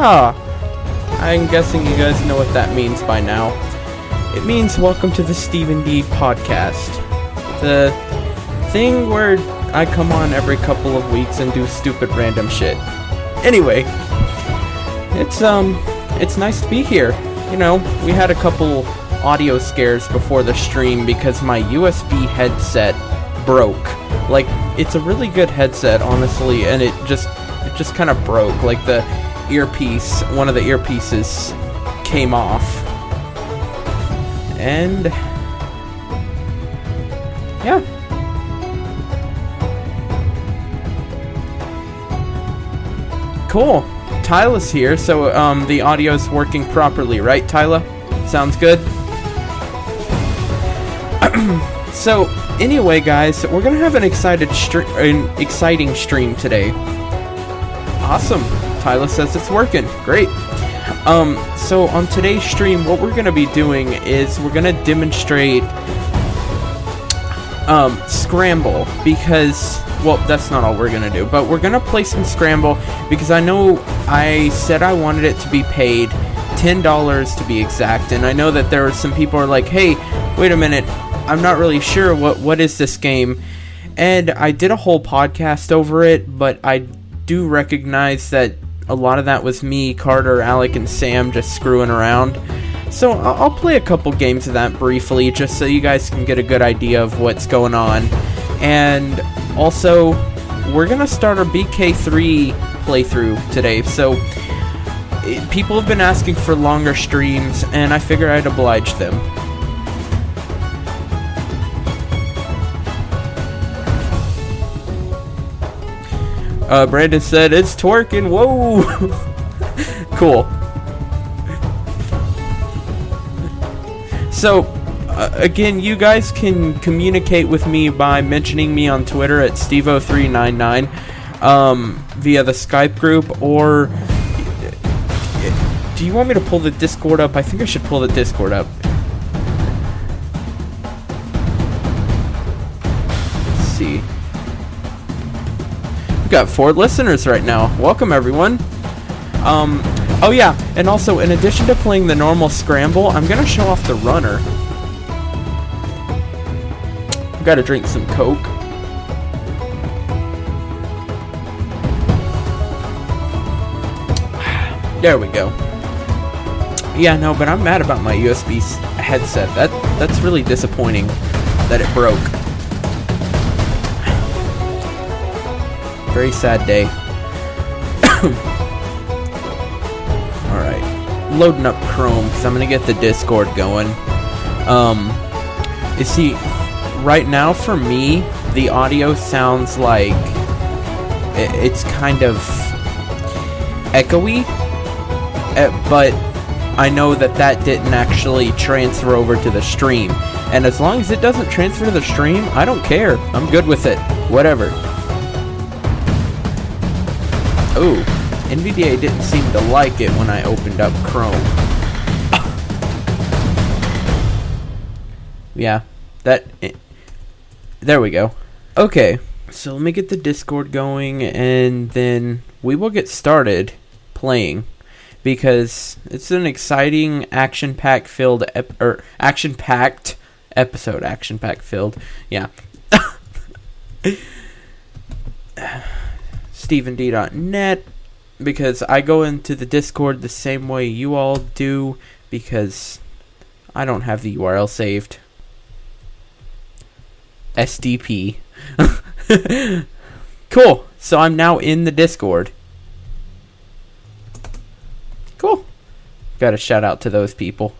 Ah, I'm guessing you guys know what that means by now. It means welcome to the Stephen D podcast. The thing where I come on every couple of weeks and do stupid random shit. Anyway, it's nice to be here. You know, we had a couple audio scares before the stream because my USB headset broke. Like, it's a really good headset, honestly, and it just kind of broke. Like, the earpiece, one of the earpieces came off. And yeah. Cool. Tyla's here, so the audio's working properly, right, Tyla? Sounds good? So, anyway, guys, we're gonna have an exciting stream today. Awesome. Tyla says it's working. Great. So on today's stream, what we're gonna be doing is we're gonna demonstrate Scramble, because, well, that's not all we're gonna do, but we're gonna play some Scramble because I know I said I wanted it to be paid $10 to be exact, and I know that there are some people who are like, hey, wait a minute, I'm not really sure what is this game, and I did a whole podcast over it, but I do recognize that a lot of that was me, Carter, Alec, and Sam just screwing around. So I'll play a couple games of that briefly, just so you guys can get a good idea of what's going on. And also, we're gonna start our BK3 playthrough today. So people have been asking for longer streams, and I figure I'd oblige them. Brandon said, it's twerking, whoa! Cool. So, again, you guys can communicate with me by mentioning me on Twitter at Stevo399, via the Skype group, or do you want me to pull the Discord up? I think I should pull the Discord up. Let's see. Got 4 listeners right now. Welcome, everyone. Oh yeah, and also, in addition to playing the normal Scramble, I'm gonna show off the runner. Gotta drink some Coke. There we go. Yeah, no, but I'm mad about my USB headset. That's really disappointing that it broke. Very sad day. Alright. Loading up Chrome, because I'm going to get the Discord going. You see, right now for me, the audio sounds like it's kind of echoey. But I know that didn't actually transfer over to the stream. And as long as it doesn't transfer to the stream, I don't care. I'm good with it. Whatever. Ooh, NVDA didn't seem to like it when I opened up Chrome. Yeah, there we go. Okay, so let me get the Discord going, and then we will get started playing, because it's an exciting action-packed filled action-packed episode. Action-packed filled, yeah. StephenD.net, because I go into the Discord the same way you all do, because I don't have the URL saved. SDP. Cool, so I'm now in the Discord. Cool. Got a shout out to those people.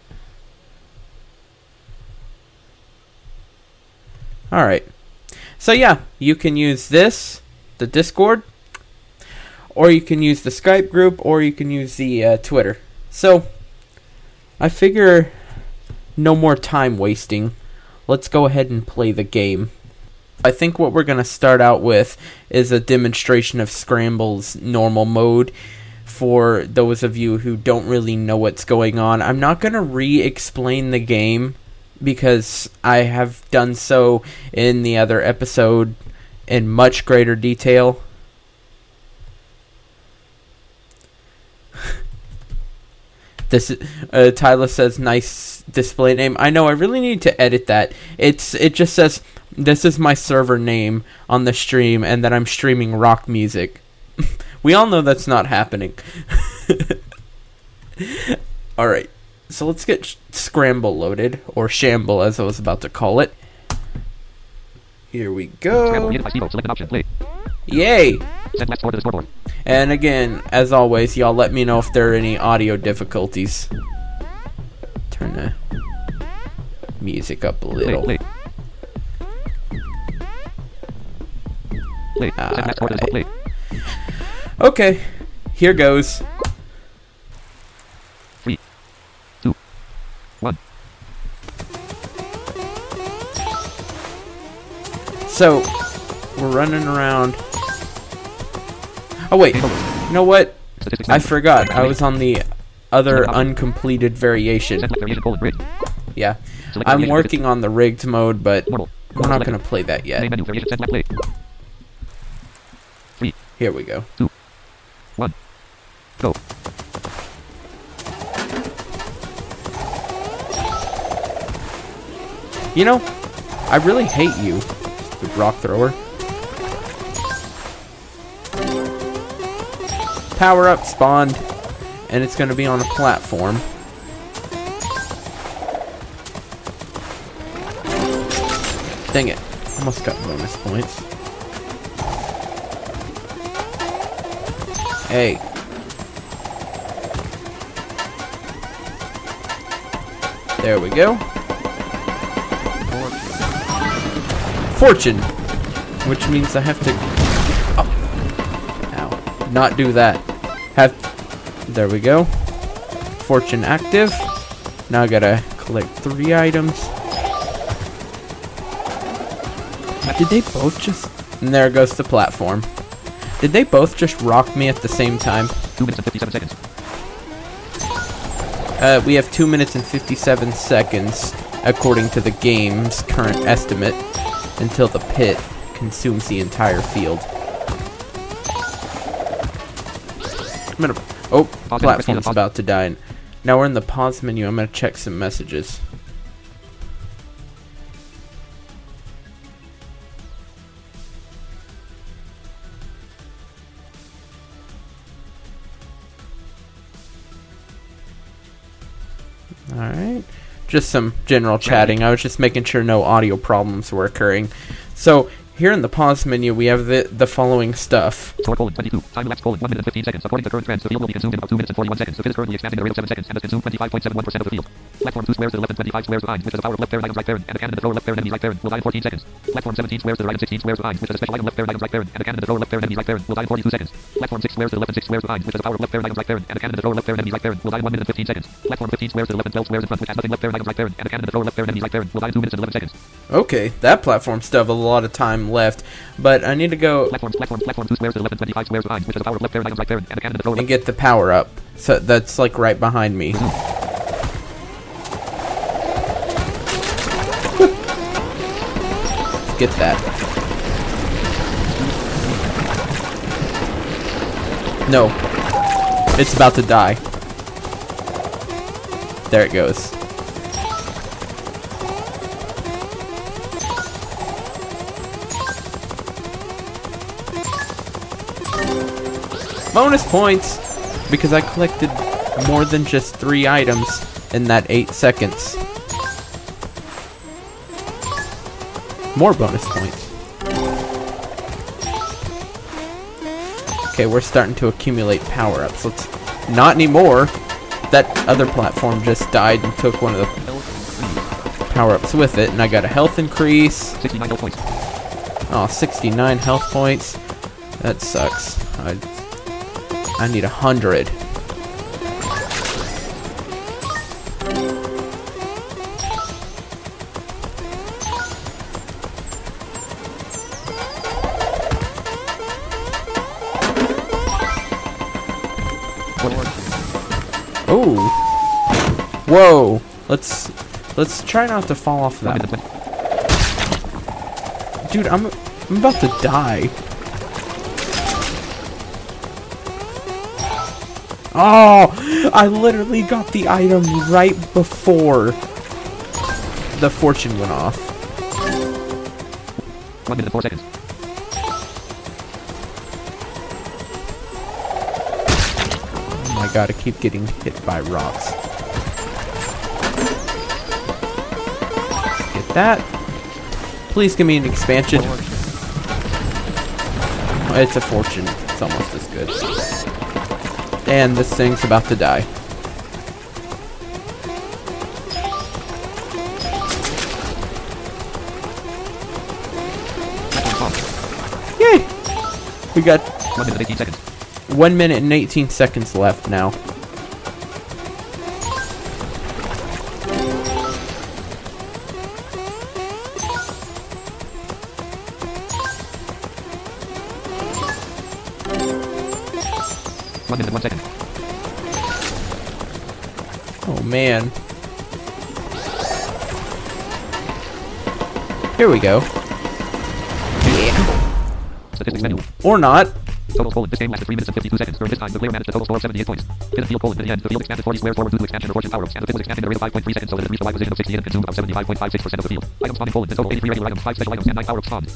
Alright. So yeah, you can use this, the Discord, or you can use the Skype group, or you can use the Twitter. So, I figure no more time wasting. Let's go ahead and play the game. I think what we're going to start out with is a demonstration of Scramble's normal mode for those of you who don't really know what's going on. I'm not going to re-explain the game because I have done so in the other episode in much greater detail. This Tyler says nice display name. I know. I really need to edit that. It just says this is my server name on the stream, and that I'm streaming rock music. We all know that's not happening. All right. So let's get Scramble loaded, or Shamble as I was about to call it. Here we go. Yay! And again, as always, y'all let me know if there are any audio difficulties. Turn the music up a little. Right. Okay, here goes. 3, 2, 1. So, we're running around. Oh wait, you know what? I forgot. I was on the other uncompleted variation. Yeah, I'm working on the rigged mode, but we're not going to play that yet. Here we go. 2, 1, go. You know, I really hate you, the rock thrower. Power up spawned, and it's going to be on a platform. Dang it, almost got bonus points. Hey. There we go. Fortune, which means I have to not do that. There we go. Fortune active. Now I gotta collect 3 items. Did they both just... And there goes the platform. Did they both just rock me at the same time? 2 minutes and 57 seconds. We have 2 minutes and 57 seconds, according to the game's current estimate, until the pit consumes the entire field. Oh, platform's about to die. Now we're in the pause menu. I'm gonna check some messages. Alright. Just some general chatting. I was just making sure no audio problems were occurring. So, here in the pause menu, we have the following stuff. Score colon 22. Time elapsed colon 1 minute and 15 seconds. According to current trends, the field will be consumed in about 2 minutes and 41 seconds. The pit is currently expanding at a rate of 7 seconds and has consumed 25.71% of the field. Platform 2 squares to the left and 25 squares behind, which has a power of left parent items right parent, and a cannon to the thrower left parent enemies right parent, will die in 14 seconds. Platform 17 squares to the right and 16 squares behind, which has a special item left parent items right parent, and a cannon to the thrower left parent enemies right parent, will die in 42 seconds. Platform 6 squares to the left and 6 squares behind, which has a power of left parent items right parent, and a cannon to the thrower left parent enemies right parent, will die in 1 minute and 15 seconds. Platform 15 squares to the left and 12 squares in front, which has nothing left parent items right parent, and a cannon to the thrower left parent enemies right parent, will die in 2 minutes and 11 seconds. Okay, that platform still have a lot of time left, but I need to go platform 2 squares to the left and 25 squares behind, which has a power of left parent items right parent, and a cannon to the thrower and get the power up. So that's like right behind me. Get that. No. It's about to die. There it goes. Bonus points! Because I collected more than just 3 items in that 8 seconds. More bonus points. Okay, we're starting to accumulate power-ups. Let's... Not anymore! That other platform just died and took one of the power-ups with it, and I got a health increase. 69 health points. Oh, 69 health points. That sucks. I need 100. Oh. Whoa. Let's try not to fall off that. Dude, I'm about to die. Oh, I literally got the item right before the fortune went off. 1 minute and 4 seconds. Oh my god, I keep getting hit by rocks. Get that. Please give me an expansion. It's a fortune. It's almost as good. And this thing's about to die. Yay! We got 1 minute and 18 seconds. 1 minute and 18 seconds left now. Oh man. Here we go. Statistics menu. Or not. Total score. This game lasted 3 minutes and 52 seconds. During this time, the player managed a total score of 78 points. Hidden field colon. In the end, the field expanded 40 squares forward due to expansion of fortune power-ups, and the field was expanded at a rate of 5.3 seconds so that it reached a wide position of 68 and consumed about 75.56% of the field. Items spawned in colon. In total, 83 regular items, 5 special items, and 9 power-ups spawned.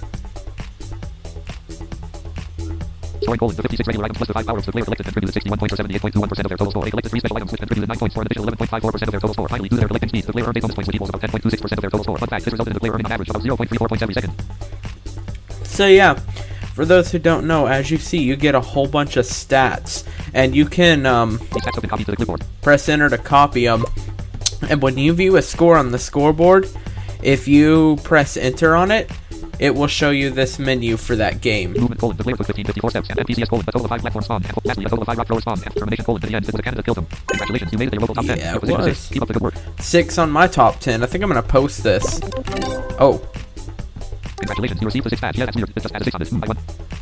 Storing colon. The 56 regular items plus the 5 power-ups the player collected contributed 61 points or 78.21% of their total score. They collected 3 special items which contributed 9 points for an additional 11.54% of their total score. Finally, due to their collecting speed, the player earned 8 bonus points which equals about 10.26% of their total score. Fun fact, this resulted in the player earning an average of 0.34 points every second. So yeah, for those who don't know, as you see, you get a whole bunch of stats, and you can These stats have been copied to the clipboard. press enter to copy them. And when you view a score on the scoreboard, if you press enter on it, it will show you this menu for that game. Movement colon. The player took 1554 steps, and NPCs colon. A total of 5 platforms spawned. And lastly, a total of 5 rock throwers spawned. And termination colon. In the end, it was a cannon that killed him. Congratulations, you made it to your local top 10. Yeah, Your it position is was. 6. Keep up the good work. 6 on my top 10. I think I'm gonna post this. Oh, Congratulations, you received the 6 badge. Yeah, that's weird. It just had a 6 on it. I won.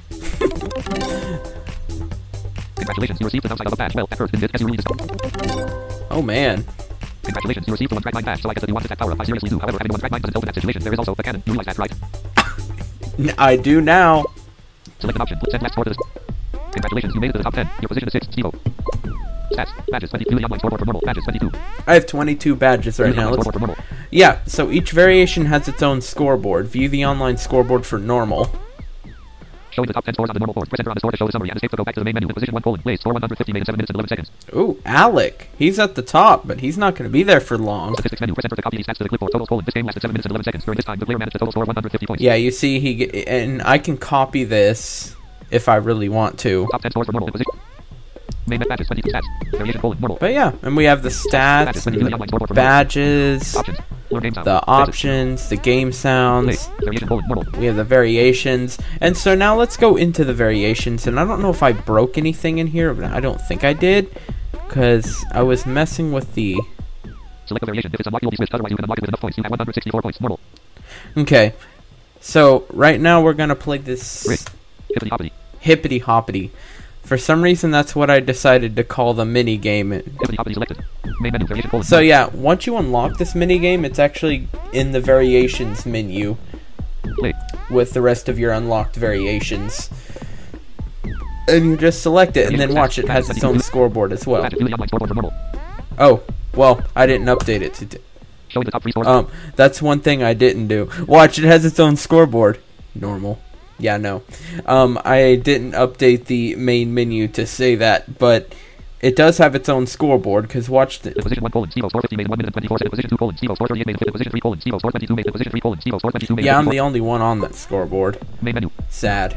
Congratulations, you received the downside of a badge. Well, at first, in this, as you really discovered. oh man. Congratulations, you received the 1 track 9 badge. So I guess that you want this attack power up. I seriously do. However, having 1 track 9 doesn't help in that situation. There is also a cannon. You realize that, right? I do now. Select an option. Send last score to this. Congratulations, you made it to the top 10. Your position is 6. Steve-O. Stats. Badges 22. The online scoreboard for normal. Badges 22. I have 22 badges right now. Scoreboard for normal. Yeah, so each variation has its own scoreboard. View the online scoreboard for normal. Showing the top 10 scores on the normal board. Press enter on the score to show the summary and escape to go back to the main menu. In position 1 colon. Blaze. Score 150 made in 7 minutes and 11 seconds. Ooh, Alec. He's at the top, but he's not going to be there for long. Statistics menu. Press enter to copy these stats to the clipboard. Total colon. This game lasted 7 minutes and 11 seconds. During this time, the player managed a total score of 150 points. Yeah, you see, and I can copy this if I really want to. Top 10 scores for normal. In position. Main badges 22 stats. Variation colon. Normal. But yeah, and we have the stats, and the badges, Options. Learn game sound. the options, the game sounds. Variation colon. Normal. We have the variations. And so now let's go into the variations. And I don't know if I broke anything in here, but I don't think I did, because I was messing with the... Select the variation. If it's unlocked, you'll be switched. Otherwise, you can unlock it with enough points. You have 164 points. Normal. Okay, so right now we're going to play this Rick. Hippity hoppity. Hippity Hoppity. For some reason, that's what I decided to call the mini game. Hippity hoppity selected. Main menu. Variation colon. So yeah, once you unlock this mini game, it's actually in the variations menu Play. with the rest of your unlocked variations. And you just select it, and then watch it has its own scoreboard as well. Badges. View the online scoreboard for normal. Oh, well, I didn't update it to... Showing the top 3 scores. That's one thing I didn't do. Watch, it has its own scoreboard. Normal. Yeah, no. I didn't update the main menu to say that, but it does have its own scoreboard, because watch the... Position 1 colon. Steve-O. Score 50 made in 1 minute and 24 seconds. Position 2 colon. Steve-O. Score 38 made in 5. Position 3 colon. Steve-O. Score 22 made in position 3 colon. Steve-O. Score 22 made in Yeah, I'm 54. the only one on that scoreboard. Main menu. Sad.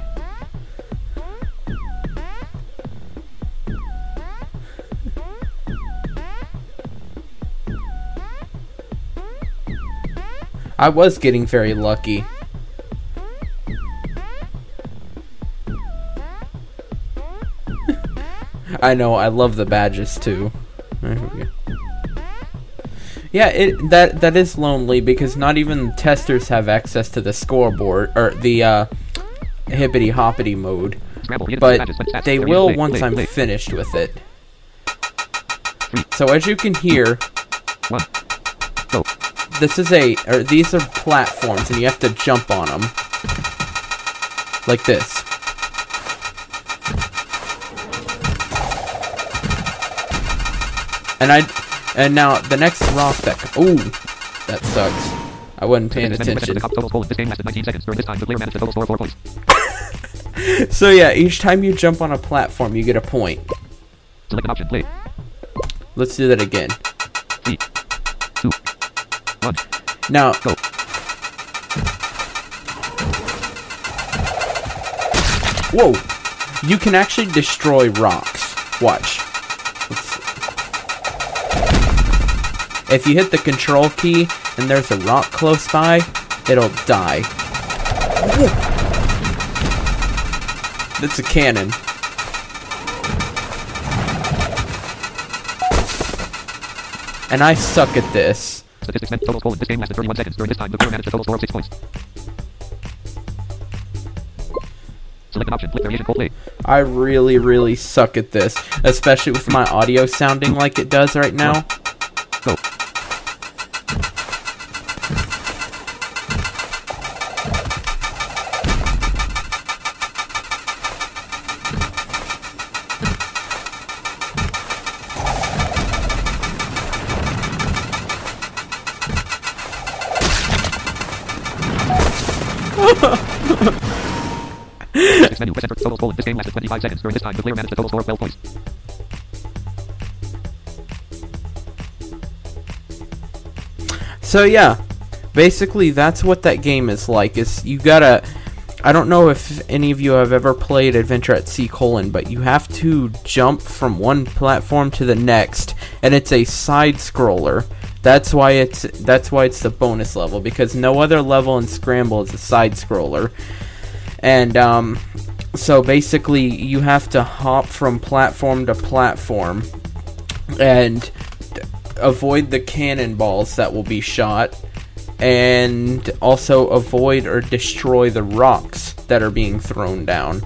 I was getting very lucky. I know, I love the badges too. There we go. Yeah, that is lonely because not even testers have access to the scoreboard or the hippity hoppity mode. Scramble. But Badges. Stats. they Variation. will Play. once Play. I'm Play. finished with it. So as you can hear, 1. Go. these are platforms and you have to jump on them. Like this. And now the next rock that... Ooh, that sucks. I wasn't paying attention. This game lasted 19 seconds. During this time, the player managed to total score 4 points. So yeah, each time you jump on a platform, you get a point. Select an option. Play. Let's do that again. 3, 2, 1. Now, Go. Whoa! You can actually destroy rocks. Watch. If you hit the control key and there's a rock close by, it'll die. Whoa. That's a cannon. And I suck at this. Statistics meant total score. This game lasted 31 seconds. During this time, the player managed a total score of 6 points. Select an option. Click variation. Play. I really, really suck at this, especially with my audio sounding like it does right now. Go. Menu. Press enter. Total score. This game lasted 25 seconds. During this time, the player managed a total score of 12 points. So yeah, basically that's what that game is like. Is you gotta... I don't know if any of you have ever played Adventure at Sea: but you have to jump from one platform to the next, and it's a side scroller. That's why it's the bonus level, because no other level in Scramble is a side scroller. And so basically you have to hop from platform to platform and avoid the cannonballs that will be shot, and also avoid or destroy the rocks that are being thrown down.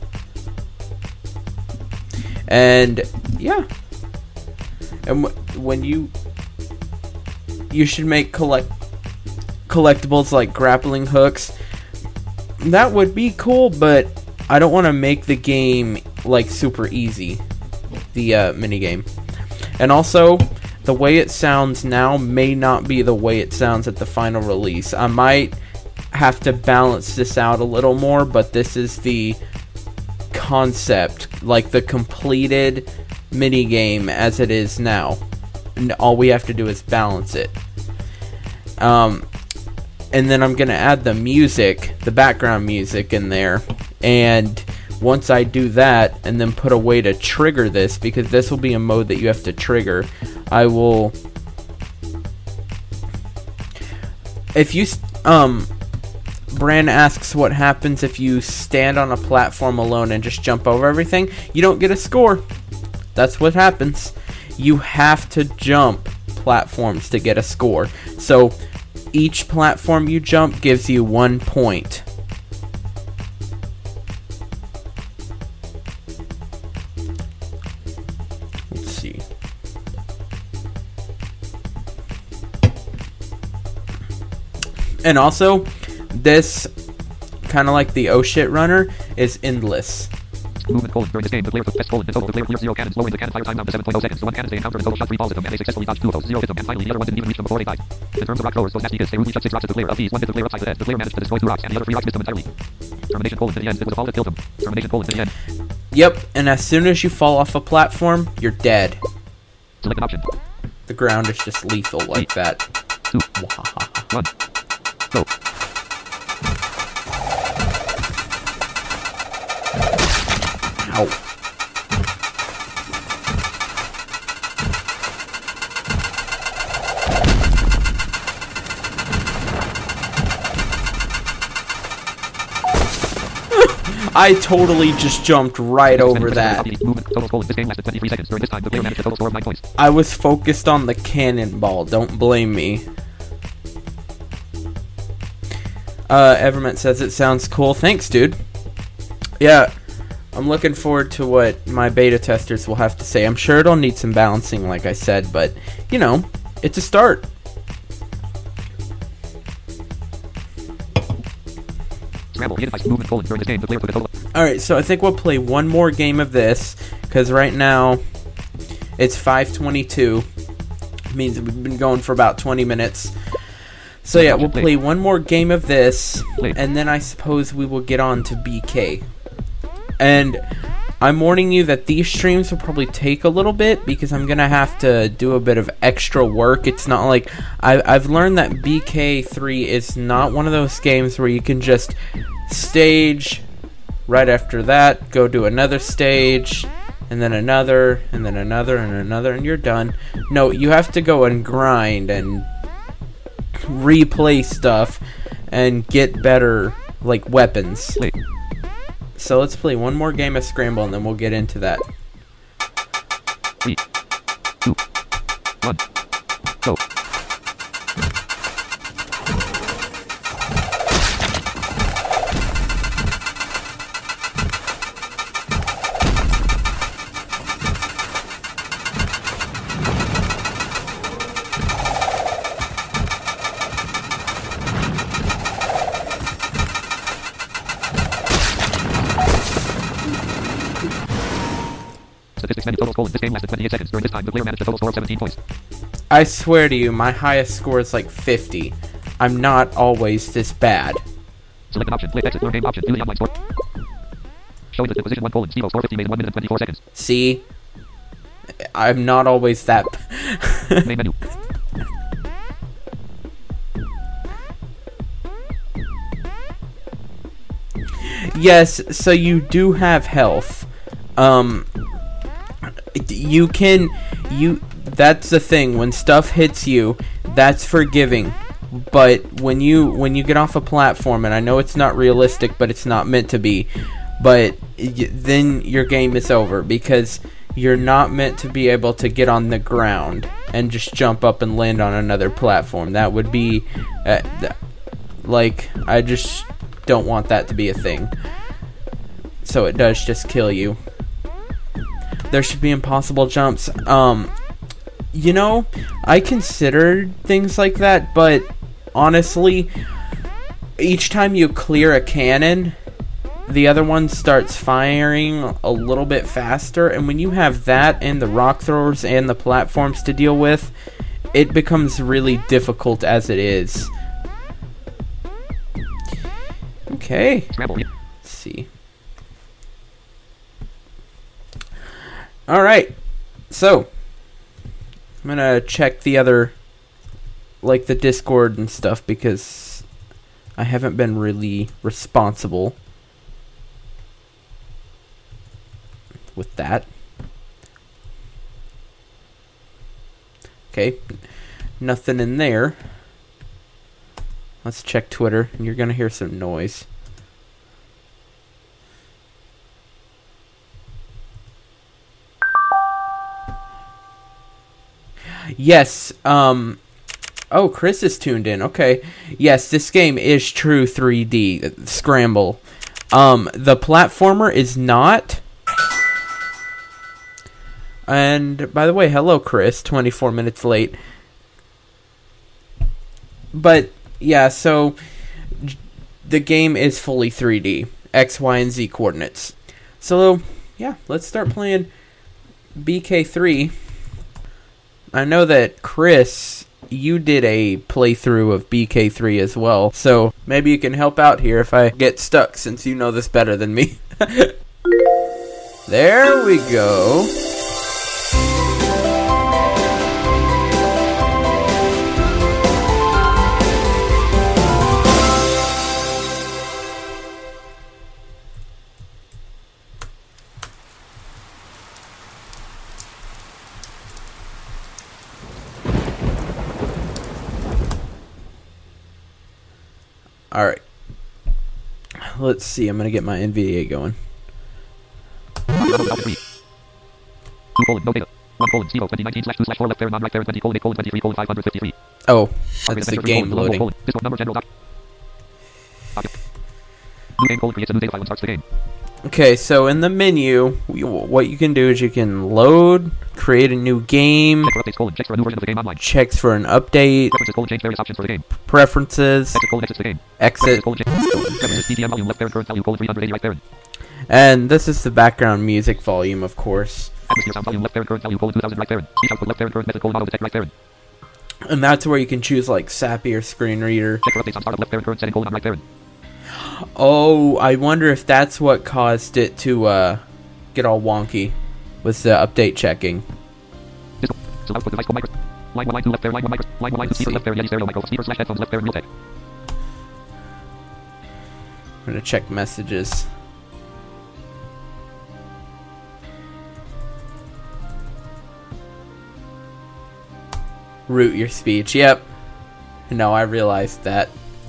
And yeah, and when you should make collectibles like grappling hooks. That would be cool, but I don't want to make the game like super easy, the minigame. And also, the way it sounds now may not be the way it sounds at the final release. I might have to balance this out a little more, but this is the concept, like the completed minigame as it is now. And all we have to do is balance it. And then I'm going to add the music, the background music in there. And once I do that, and then put a way to trigger this, because this will be a mode that you have to trigger, I will... If you... Bran asks what happens if you stand on a platform alone and just jump over everything. You don't get a score. That's what happens. You have to jump platforms to get a score. So... each platform you jump gives you 1 point. Let's see. And also, this, kind of like the oh shit runner, is endless. Movement colon. During this game, the player press colon. In total, the player clears 0 cannons, lowering the cannon fire time down to 7.0 seconds. The one cannon they encounter in total shot 3 balls at them, and they successfully dodge 2 of those. 0 hits them, and finally the other one didn't even reach them before they died. In terms of rock throwers, those nasty kids, they routinely shot 6 rocks at the player. Of these, 1 hit the player upside the head. The player managed to destroy 2 rocks, and the other 3 rocks missed them entirely. Termination colon to the end. It was a fall that killed him. Termination colon to the end. Yep, and as soon as you fall off a platform, you're dead. Select an option. The ground is just lethal like that. 2, 1, go. Ow. I totally just jumped right over that. I was focused on the cannonball, don't blame me. Everment says it sounds cool. Thanks, dude. Yeah, I'm looking forward to what my beta testers will have to say. I'm sure it'll need some balancing, like I said, but, you know, it's a start. Alright, so I think we'll play one more game of this, because right now It's 5:22. Means we've been going for about 20 minutes. So yeah, we'll play one more game of this, and then I suppose we will get on to BK. And I'm warning you that these streams will probably take a little bit, because I'm gonna have to do a bit of extra work. It's not like... I've learned that BK3 is not one of those games where you can just stage, right after that, go do another stage, and then another, and then another, and another, and you're done. No, you have to go and grind and replay stuff and get better, like, weapons. So let's play one more game of Scramble, and then we'll get into that. 3, 2, 1, go. Statistics menu total scoring. This game lasted 28 seconds. During this time, the player managed a total score of 17 points. I swear to you, my highest score is like 50. I'm not always this bad. Select an option. Play exit. Learn game option. View the online score. Showing the position 1 colon. Zero score 50 made in 1 minute and 24 seconds. See? I'm not always that... Main menu. Yes, so you do have health. You can... That's the thing. When stuff hits you, that's forgiving. But when you get off a platform, and I know it's not realistic, but it's not meant to be, but then your game is over, because you're not meant to be able to get on the ground and just jump up and land on another platform. That would be like, I just don't want that to be a thing. So it does just kill you. There should be impossible jumps. You know, I considered things like that, but honestly, each time you clear a cannon, the other one starts firing a little bit faster, and when you have that and the rock throwers and the platforms to deal with, it becomes really difficult as it is. Okay. Let's see. Alright. So, I'm gonna check the other, like the Discord and stuff, because I haven't been really responsible with that. Okay, nothing in there. Let's check Twitter, and you're gonna hear some noise. Yes, oh, Chris is tuned in. Okay. Yes, this game is true 3D Scramble. The platformer is not. And by the way, hello Chris, 24 minutes late. But yeah, so the game is fully 3D, X, Y, and Z coordinates. So yeah, let's start playing BK3. I know that Chris, you did a playthrough of BK3 as well, so maybe you can help out here if I get stuck, since you know this better than me. There we go. Alright. Let's see, I'm gonna get my NVDA going. 2 colon, no data. 1 colon, 0, 2019/2/4 left parent, non right parent, 20 colon, 8 colon, 23 colon, 553. Oh, that's the game loading. Discord number general. New game colon creates a new data file and starts the game. Okay, so in the menu, what you can do is you can load, create a new game, check for updates, colon, checks for a new version of the game online, checks for an update, preferences, colon, change various options for the game, preferences, exit, colon, exits the game, exit, colon, preferences, DTM volume, left parent, current value, colon, 380 right parent. And this is the background music volume, of course. Atmosphere sound volume left parent current value colon 2000 right parent. Speech output left parent current method colon auto detect right parent. And that's where you can choose like Sappy or Screen Reader. Check for updates on startup left parent current setting colon on right parent. Oh, I wonder if that's what caused it to get all wonky, was the update checking. So output device micro. Line 1, line 2 left parent, line 1 micro. Line 1, line 2 speaker left parent, Yeti stereo micro. Speaker slash headphones left parent Realtek. I'm gonna check messages. Root your speech. Yep. No, I realized that.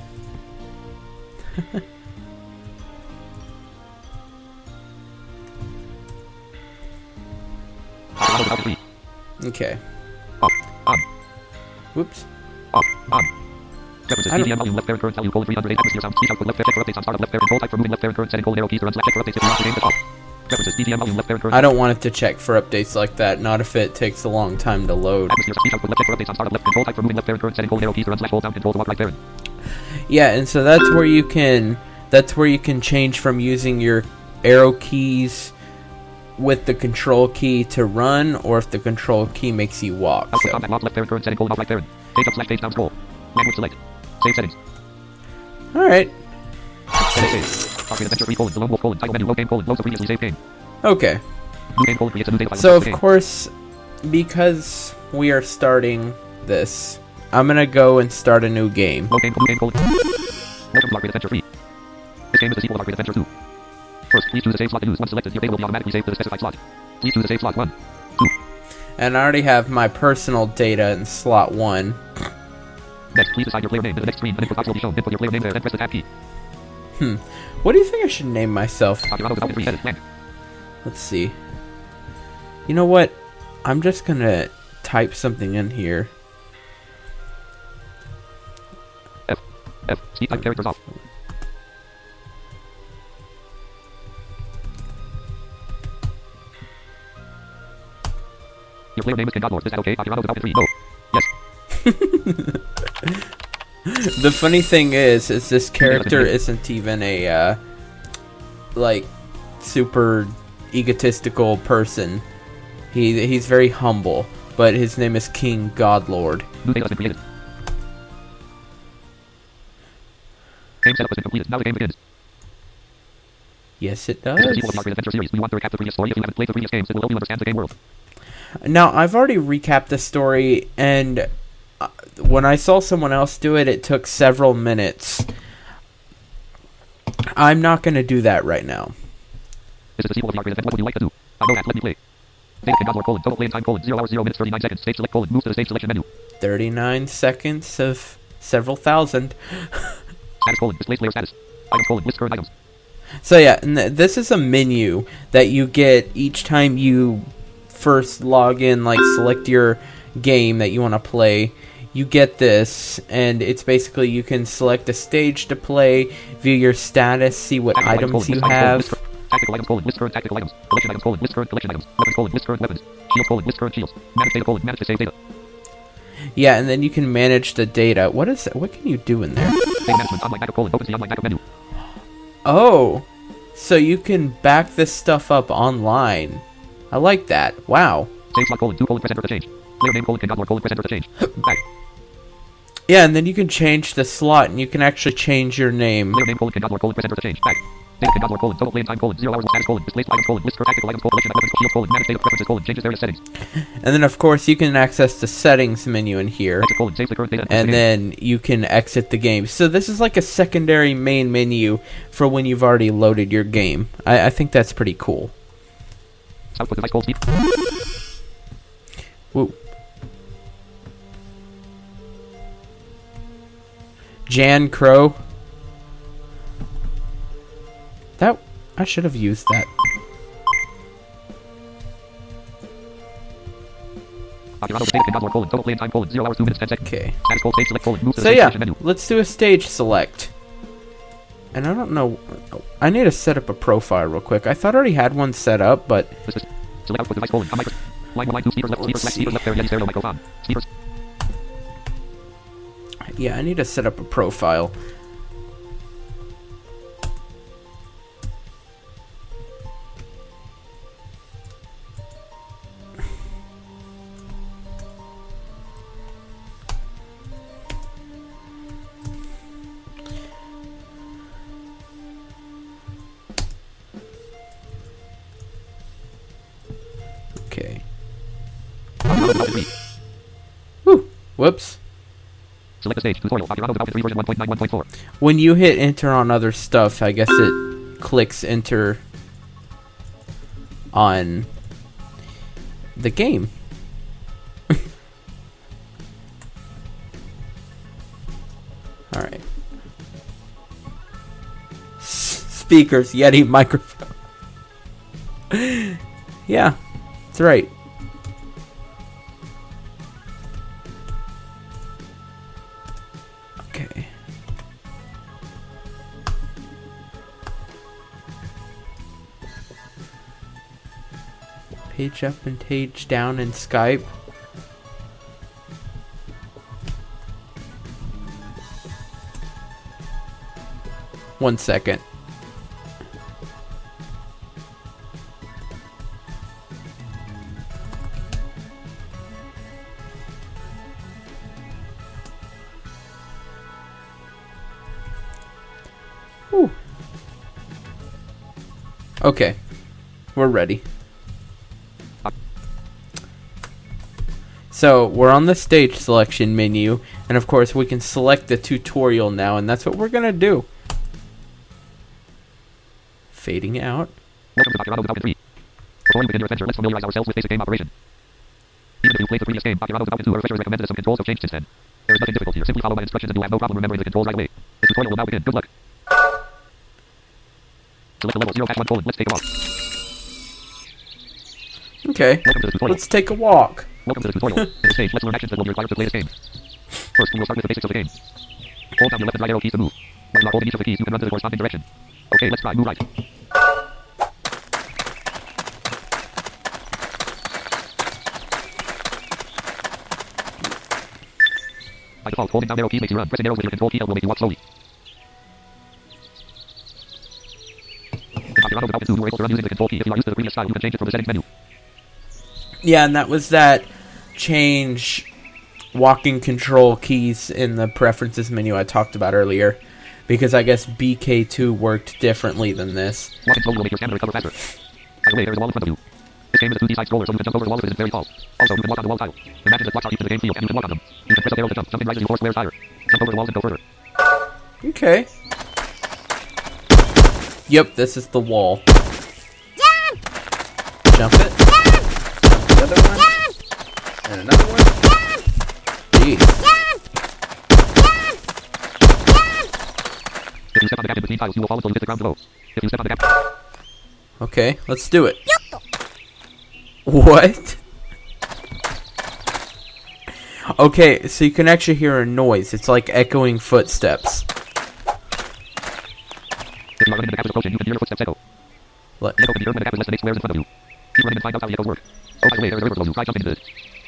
Okay. On. Whoops. On. Preferences. DTM volume left parent current value colon 308 atmosphere sound speech output left parent. Check for updates on startup left parent. Hold type for moving left parent current setting colon arrow keys to run slash check for updates if you want to change the off. Preferences. DTM volume left parent current. I don't want it to check for updates like that. Not if it takes a long time to load. Atmosphere speech output left check for updates on startup left control type for moving left parent current setting colon arrow keys to run slash hold down control to walk right parent. Yeah, and so that's where you can change from using your arrow keys with the control key to run, or if the control key makes you walk. Output So. combat lock left parent current setting colon off right parent. Page up slash page down scroll. Language select. Save settings. Alright. Save. Arcade Adventure 3 colon. The Lone Wolf colon. Title menu. Load game colon. Loads of previously saved game. Okay. New game colon creates a new data file. So of Game. course, because we are starting this, I'm gonna go and start a new game. Load game colon. Welcome to Arcade Adventure 3. This game is a sequel of Arcade Adventure 2. First, please choose a save slot to use. Once selected, the available will be automatically saved to the specified slot. Please choose a save slot 1. 2. And I already have my personal data in slot 1. Next, please decide your player name. In the next screen, an input box will be shown. Input your player name there, then press the tab key. What do you think I should name myself? Akirado without free edit. Blank. Let's see. You know what? I'm just gonna type something in here. F. Speed type characters off. Your player name is King Godlord. Is that okay? Akirado without free. No. Yes. The funny thing is this character isn't even a like super egotistical person. He's very humble, but his name is King Godlord. New data has been created. Game setup has been completed. Now the game begins. Yes, it This is a does. sequel of the Arcade Adventure series. We want to recap the previous story. If you haven't played the previous games, it will help you understand the game world. Now, I've already recapped the story, and when I saw someone else do it, it took several minutes. I'm not going to do that right now. This is a sequel of the Arcade Adventure. What would you like to do? I know that. Let me play. Data King Godlord colon. Total play time colon. 0 hours 0 minutes 39 seconds. Stage select colon. Move to the stage selection menu. 39 seconds of several thousand. Status colon. Display player status. Items colon. List current items. So yeah, and this is a menu that you get each time you first log in, like select your game that you want to play. You get this, and it's basically you can select a stage to play, view your status, see what Tactical items you items, have. Tactical items colon. List current tactical items. Collection items colon. List current collection items. Weapons colon. List current weapons. Shield colon. List current shields. Manage data colon. Manage to save data. Yeah, and then you can manage the data. What is that? What can you do in there? Save management. Online backup colon. Opens the online backup menu. Oh, so you can back this stuff up online. I like that. Wow. Save slot colon. 2 colon. Press enter to change. Player name colon. King Godlord colon. Press enter to change. Back. Yeah, and then you can change the slot, and you can actually change your name. Player name colon. King Godlord colon. Press enter to change. Back. Data King Godlord colon. Total play time colon. 0 hours. Status colon. Display items colon. List current tactical items colon. Collection weapons shield colon. Manage data preferences colon. Changes various settings. And then, of course, you can access the settings menu in here. Exit colon. Save the current data. And then you can exit the game. So this is like a secondary main menu for when you've already loaded your game. I think that's pretty cool. Output device colon. Speed. Woo. Jan Crow. That I should have used that. Akirado data King Godlord colon. Total play time colon. 0 hours 2 minutes 10 seconds. Okay. Status colon. Stage select colon. Move to the So stage yeah, selection menu. let's do a stage select. And I don't know. I need to set up a profile real quick. I thought I already had one set up, but This is select output device colon. Micro. Line 1 line 2 speakers left. Speakers left. Speakers left. There. Yeti stereo microphone. Speakers. yeah, I need to set up a profile. Option 3. Whew. Whoops. Select the stage. Tutorial. Operator Outfit 3 version 1.91.4. When you hit enter on other stuff, I guess it clicks enter on the game. Alright. Speakers, Yeti microphone. Yeah, that's right. Okay. Page up and page down in Skype. One second. Whew. Okay, we're ready. So we're on the stage selection menu, and of course we can select the tutorial now, and that's what we're gonna do. Fading out. Welcome to Dr. Otto's Outfit 3. Before we begin your adventure, let's familiarize ourselves with basic game operation. Even if you played the previous game, Dr. Otto's Outfit 2, our refreshers recommended that some controls have changed since then. There is nothing difficult here. Simply follow my instructions and you'll have no problem remembering the controls right away. This tutorial will now begin. Good luck. Select the level 0-1 : let's take a walk. Okay, Welcome to the tutorial. let's take a walk. Welcome to the tutorial. In this stage, let's learn actions that will be required to play this game. First, we will start with the basics of the game. Hold down your left and right arrow keys to move. While you are holding each of the keys, you can run to the corresponding direction. Okay, let's try. Move right. By default, holding down arrow key makes you run. Pressing arrows with your control key will make you walk slowly. In Dr. Otto's Outfit 2, you were able to run using the control key. If you are used to the previous style, you can change it from the settings menu. Yeah, and that was that change walking control keys in the preferences menu I talked about earlier. Because I guess BK2 worked differently than this. Walking slowly will make your stamina recover faster. By the way, there is a wall in front of you. This game is a 2D side scroller, so you can jump over the wall if it isn't very tall. Also, you can walk on the wall tile. Imagine that blocks are each to the game field, and you can walk on them. You can press up arrows to jump. Jumping rises you 4 squares higher. Jump over the walls and go further. Okay. Yep, this is the wall. Jump it. Jump the other one. And another one. Jeez. If you step on the gap in between tiles, you will fall until you hit the ground below. If you step on the gap... Okay, let's do it. What? Okay, so you can actually hear a noise. It's like echoing footsteps. If you are running and the gap is approaching, you can hear your footsteps echo. Let The echo can be heard when the gap is less than 8 squares in front of you. Keep running and find out how the echoes work. Oh, by the way, there is a river below you. Try jumping into it.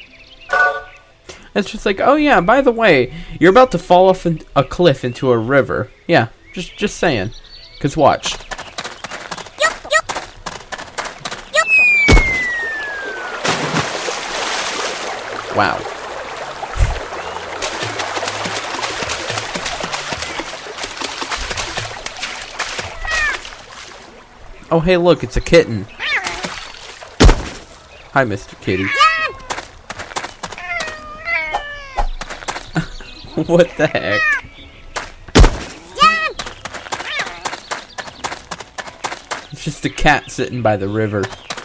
It's just like, oh yeah, by the way, you're about to fall off a cliff into a river. Yeah, just saying. 'Cause watch. Wow. Oh hey, look, it's a kitten. Hi, Mr. Kitty. What the heck? It's just a cat sitting by the river.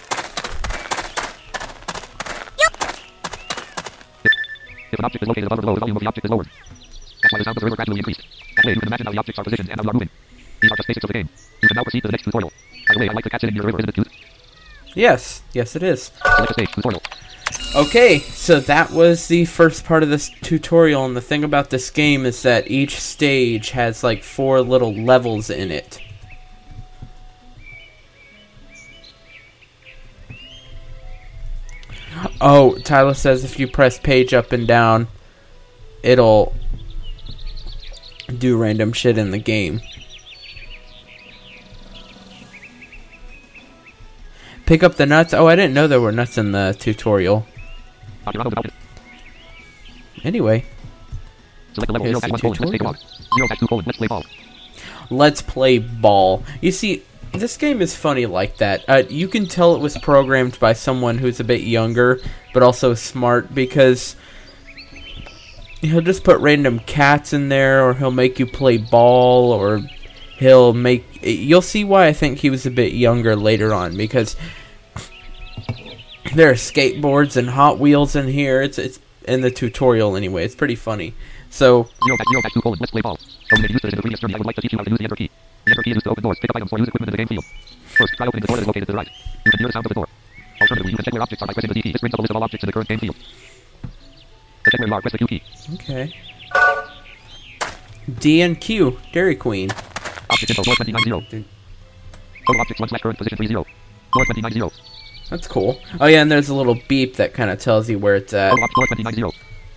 If an object is located above or below, the volume of the object is lowered. That's why the sound of the river gradually increased. That way, you can imagine how the objects are positioned and how they are moving. These are just basics of the game. You can now proceed to the next tutorial. By the way, I like the cat sitting near the river, isn't it cute? Yes, yes it is. Select the stage, tutorial. Okay, so that was the first part of this tutorial, and the thing about this game is that each stage has like 4 little levels in it. Oh, Tyler says if you press page up and down, it'll do random shit in the game. Pick up the nuts. Oh, I didn't know there were nuts in the tutorial. Anyway. Select the level 0-1: let's take a walk. 0-2: let's play ball. Let's play ball. You see, this game is funny like that. You can tell it was programmed by someone who's a bit younger but also smart, because he'll just put random cats in there, or he'll make you play ball, or you'll see why I think he was a bit younger later on, because there are skateboards and Hot Wheels in here. It's in the tutorial anyway. It's pretty funny. So, 0-2: let's play ball. Dominating users in the previous journey, I would like to teach you how to use the enter key. The enter key is used to open doors, pick up items, or use equipment in the game field. First, try opening the door that is located to the right. You can hear the sound of the door. Alternatively, you can check where objects are by pressing the D key. This brings up a list of all objects in the current game field. To check where you are, press the Q key. Okay. D and Q, Dairy Queen. Object info, floor 290. Total objects 1 / current position 30. Floor 290. That's cool. Oh yeah, and there's a little beep that kind of tells you where it's at. Total object, floor 290.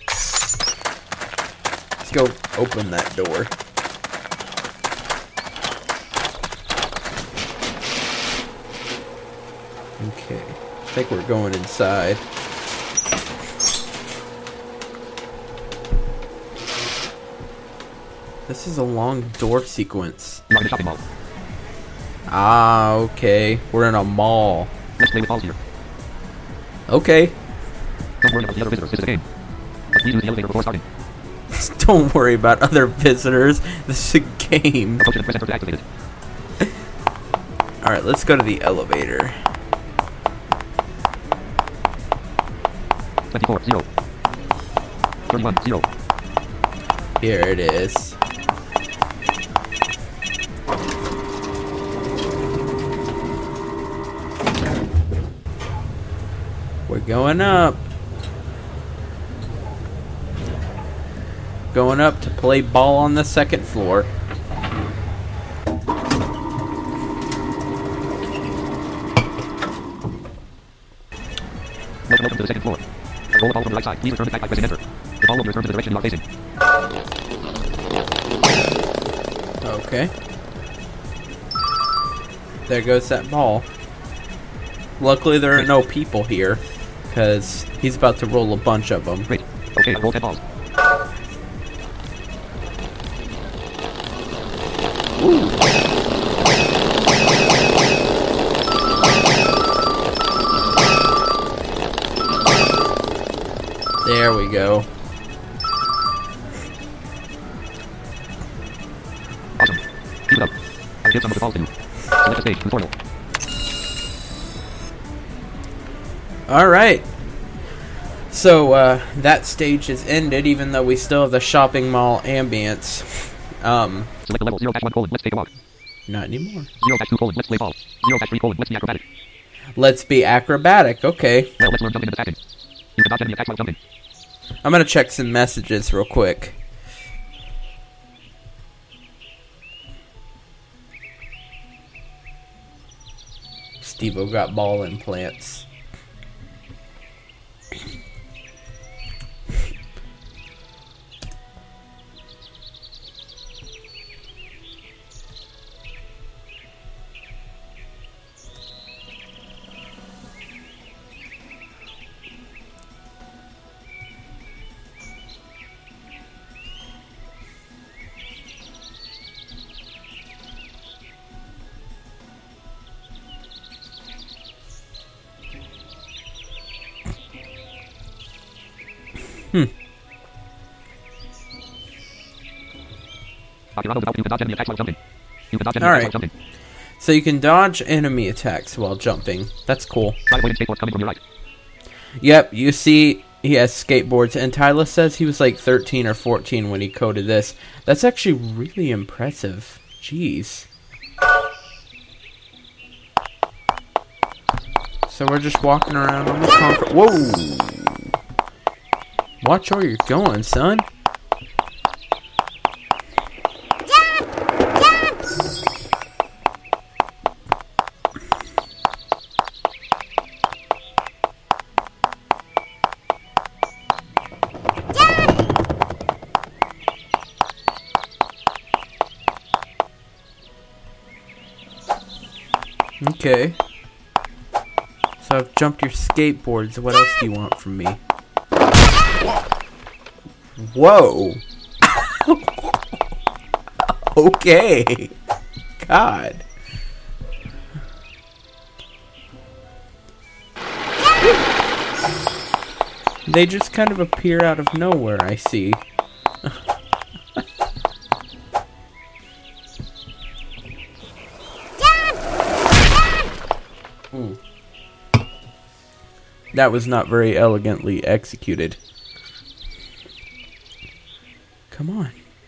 Let's go open that door. Okay, I think we're going inside. This is a long door sequence. You are in a shopping mall. Ah, okay. We're in a mall. Let's play with balls here. Okay. Don't worry about the other visitors. This is a game. Please use the elevator before starting. Don't worry about other visitors. This is a game. Approach and press enter to activate it. Alright, let's go to the elevator. 24, 0. 31, 0. Here it is. We're going up. Going up to play ball on the second floor. Welcome to the second floor. Roll the ball from the right side. Please return it back by pressing enter. The ball will return to the direction you are facing. Okay. There goes that ball. Luckily there are no people here, because he's about to roll a bunch of them. Great. Okay, roll 10 balls. Ooh. There we go. Awesome. Keep it up. I'll give some of the balls to you. Select a stage. Tutorial. Alright. So, that stage is ended, even though we still have the shopping mall ambience. Select the level 0-1: let's take a walk. Not anymore. 0-2: let's play ball. 0-3: let's be acrobatic. Let's be acrobatic, okay. Well, let's learn jumping and attacking. You can dodge enemy attacks while jumping. I'm gonna check some messages real quick. Steve-O got ball implants. You can dodge enemy attacks while jumping. You can dodge enemy attacks Alright. while jumping. So you can dodge enemy attacks while jumping. That's cool. Try avoiding skateboards coming from your right. Yep, you see he has skateboards, and Tyler says he was like 13 or 14 when he coded this. That's actually really impressive. Jeez. So we're just walking around on the concrete. Whoa! Watch where you're going, son. Okay. So I've jumped your skateboards. What else do you want from me? Whoa. Okay. God. They just kind of appear out of nowhere, I see. Ooh. That was not very elegantly executed. Come on.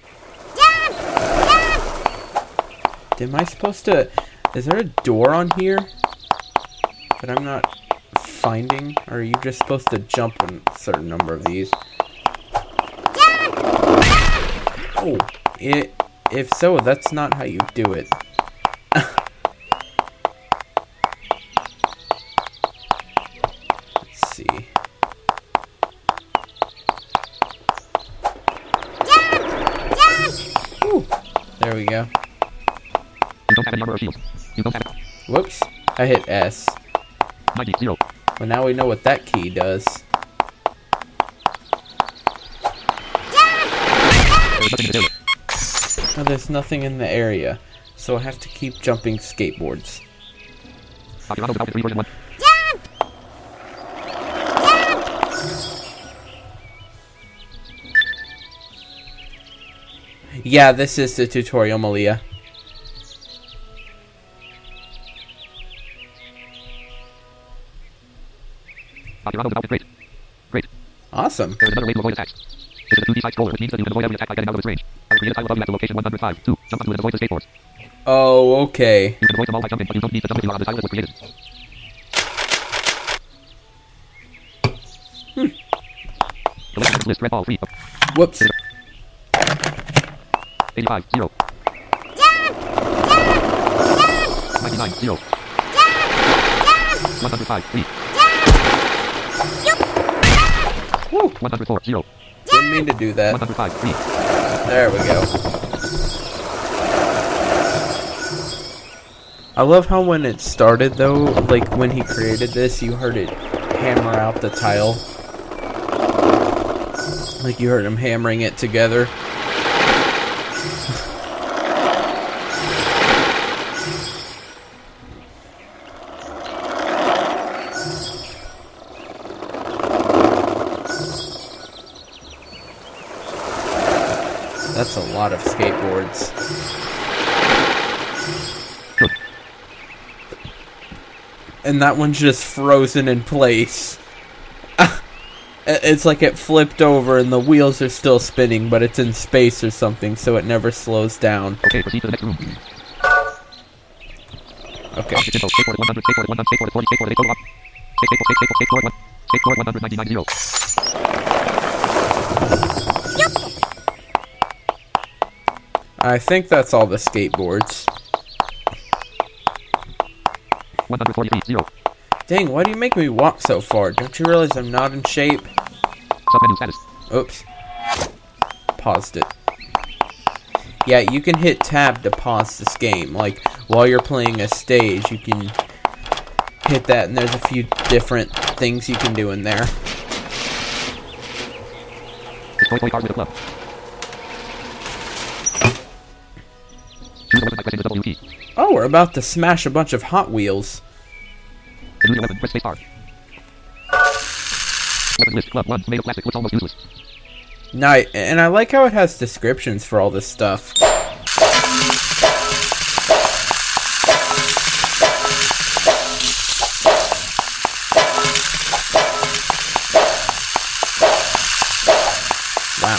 Am I supposed to... Is there a door on here that I'm not finding? Or are you just supposed to jump in a certain number of these? Oh, if so, that's not how you do it. Let's see. Ooh, there we go. You don't have any armor or shield. You don't have it. Whoops, I hit S. 90, 0. Well, now we know what that key does. There's nothing in the area. Oh, there's nothing in the area, so I have to keep jumping skateboards. Akirano Development 3 version 1. Yeah, this is the tutorial, Malia. Akirano Development great. Great. Awesome. There is another way to avoid attacks. This is a 2D side scroller, which means that you can avoid every attack by getting out of its range. I will create a tile above you at the location 105. 2. Jump onto it and avoid the skateboards. Oh, okay. You can avoid them all by jumping, but you don't need to jump if you are on the tile that was created. The left list, red ball, free. Whoops. 85, 0. 99, 0. 105, 3. Woo. 104, 0. Didn't mean to do that. 105, 3. There we go. I love how when it started, though, like when he created this, you heard it hammer out the tile. Like you heard him hammering it together. That's a lot of skateboards. Good. And that one's just frozen in place. It's like it flipped over and the wheels are still spinning, but it's in space or something, so it never slows down. Okay, proceed to the next room. Okay. Object info, skateboard 100, skateboard 100, skateboard 40, skateboard 8, total up. Skateboard 1, skateboard 199, 0. I think that's all the skateboards. 143, 0. Dang, why do you make me walk so far? Don't you realize I'm not in shape? Submenu status. Oops. Paused it. Yeah, you can hit tab to pause this game. Like, while you're playing a stage, you can hit that, and there's a few different things you can do in there. Destroy toy cars with a club. Choose a weapon by pressing the W key. Oh, we're about to smash a bunch of Hot Wheels. To use your weapon, press space bar. Weapon list, club 1, made of plastic, looks almost useless. And I like how it has descriptions for all this stuff. Wow.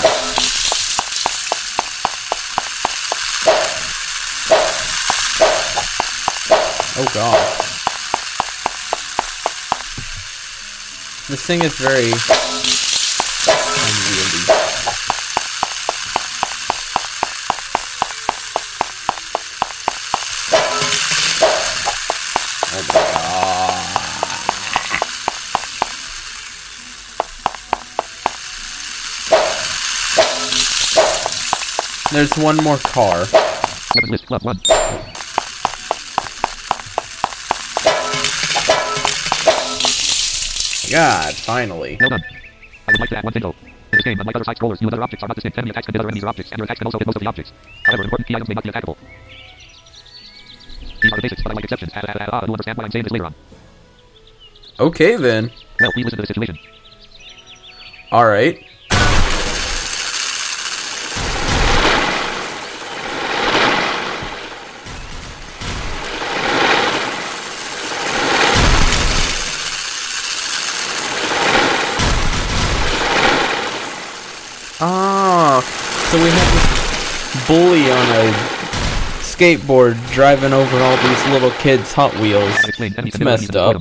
Oh god. This thing is very unwieldy. Oh my god. There's one more car. Weapon list, club 1. God, finally. Well done. I would like to add one thing though. In this game, unlike other side scrollers, you and other objects are not distinct. Enemy attacks can hit other enemies or objects, and your attacks can also hit most of the objects. However, important key items may not be attackable. These are the basics, but I like exceptions. You'll understand why I'm saying this later on. Okay then. Well, please listen to the situation. Alright. Ah, so we have this bully on a skateboard driving over all these little kids' Hot Wheels. It's messed up.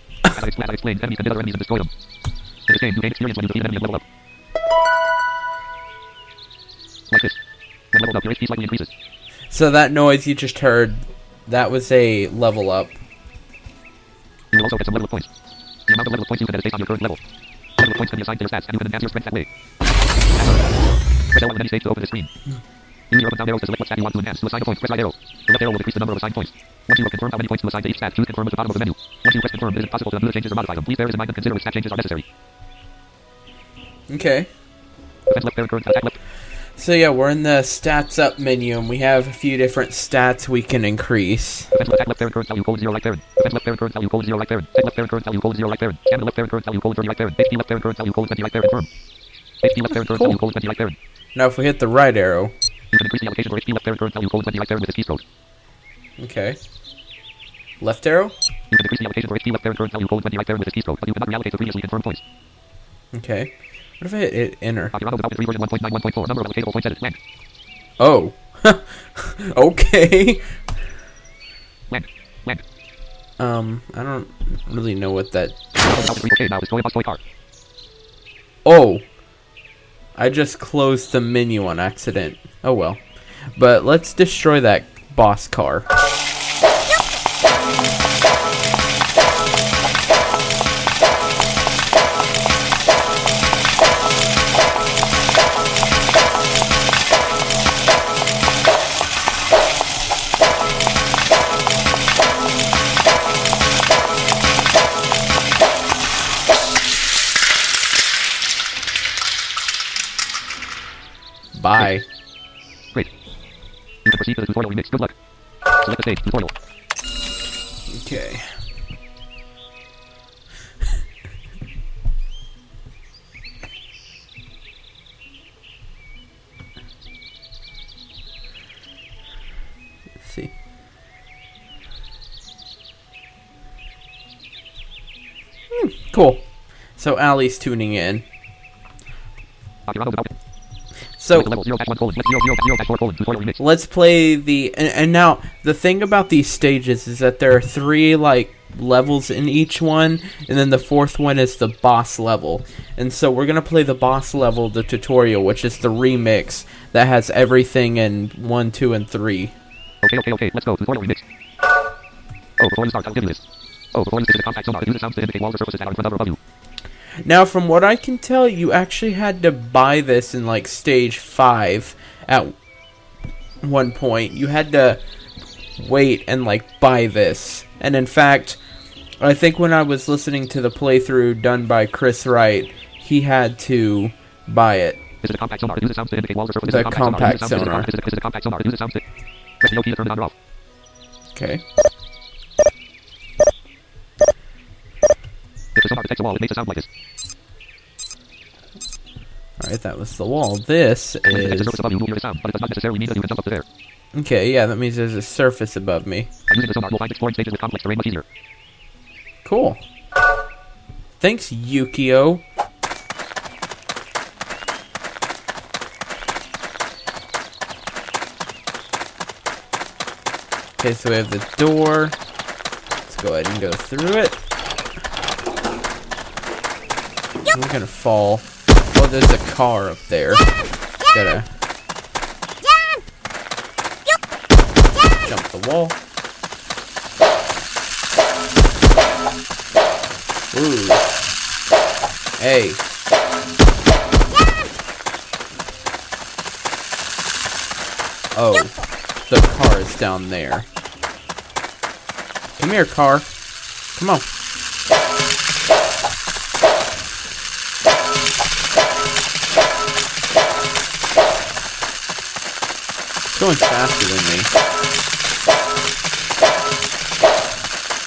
So that noise you just heard, that was a level up. You will also get some level of points. The amount of level of points you get is based on your current level. Level of points can be assigned to your stats, and you can enhance your strength that way. Press L on any stage to open the screen. Use your up and down arrows to select what stat you want to enhance. To assign a point, press right arrow. The left arrow will decrease the number of assigned points. Once you have confirmed how many points to assign to each stat, choose confirm at the bottom of the menu. Once you press confirm, it is possible to undo the changes or modify them. Please bear this in mind and consider which stat changes are necessary. Okay. Defense left, parent current, attack left. So yeah, we're in the stats up menu, and we have a few different stats we can increase. Defense attack left parent current value colon 0 right parent. Defense left parent current value colon 0 right parent. Set left parent current value colon 0 right parent. Scan left parent current value colon 30 right parent. HP left parent current value colon 20 right parent. Confirm. HP left parent current value colon 20 right parent. Now if we hit the right arrow. You can increase the allocation for HP left parent current value colon 20 right parent with this keystroke. Okay. Left arrow? You can increase the allocation for HP left parent current value colon 20 right parent with this keystroke, but you cannot reallocate to previously confirmed points. Okay. What if I hit enter? Operato development 3 version 1.91.4. Number of allocatable points edit. Blank. Oh. Okay. Blank. Blank. I don't really know what that... Okay, now destroy a boss toy car. Oh. I just closed the menu on accident. Oh well. But let's destroy that boss car. Bye. Great. You can proceed to the tutorial remix. Good luck. Select the stage. Tutorial. Okay. Let's see. Cool. So Allie's tuning in. Operato development. So level 0-1:0-0-0-4: tutorial remix. let's play the and now the thing about these stages is that there are 3 like levels in each one, and then the 4th one is the boss level. And so we're gonna play the boss level, the tutorial, which is the remix that has everything in 1, 2, and 3. Okay. Let's go. Tutorial remix. Oh, before you start, I'll give you this. Oh, before you stick the compact sonar, use the sounds to indicate walls or surfaces that are in front of or above you. Now, from what I can tell, you actually had to buy this in like stage 5 at one point. You had to wait and like buy this. And in fact, I think when I was listening to the playthrough done by Chris Wright, he had to buy it. This is a compact sonar. Use the sounds to indicate walls or surfaces. The compact sonar. This is a compact sonar. Use the sounds to press the O key to turn it on or off. Okay. If the sonar detects a wall, it makes a sound like this. Alright, that was the wall. This When it detects a is... surface above you, you'll hear a sound, but it does not necessarily mean that you can jump up to there. Okay, yeah, that means there's a surface above me. By using the sonar, you'll find exploring stages with complex terrain much easier. Cool. Thanks, Yukio. Okay, so we have the door. Let's go ahead and go through it. I'm gonna fall. Oh, there's a car up there. Gotta jump the wall. Ooh. Hey. Oh, the car is down there. Come here, car. Come on. It's going faster than me.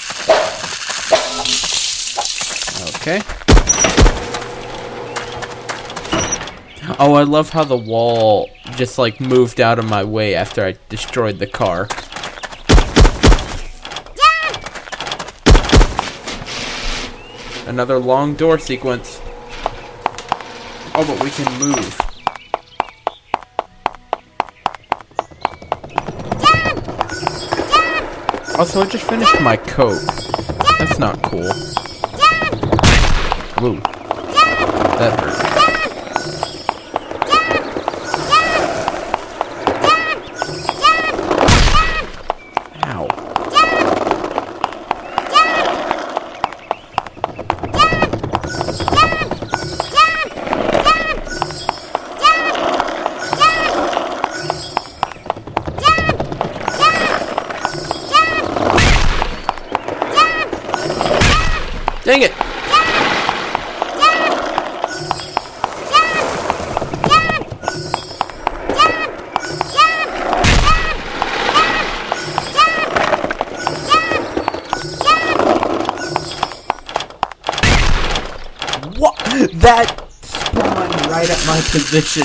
Okay. Oh, I love how the wall just, like, moved out of my way after I destroyed the car. Another long door sequence. Oh, but we can move. Also, I just finished my coat. That's not cool. Woo. That hurt. Ow. Dang it! What? That spawned right at my position.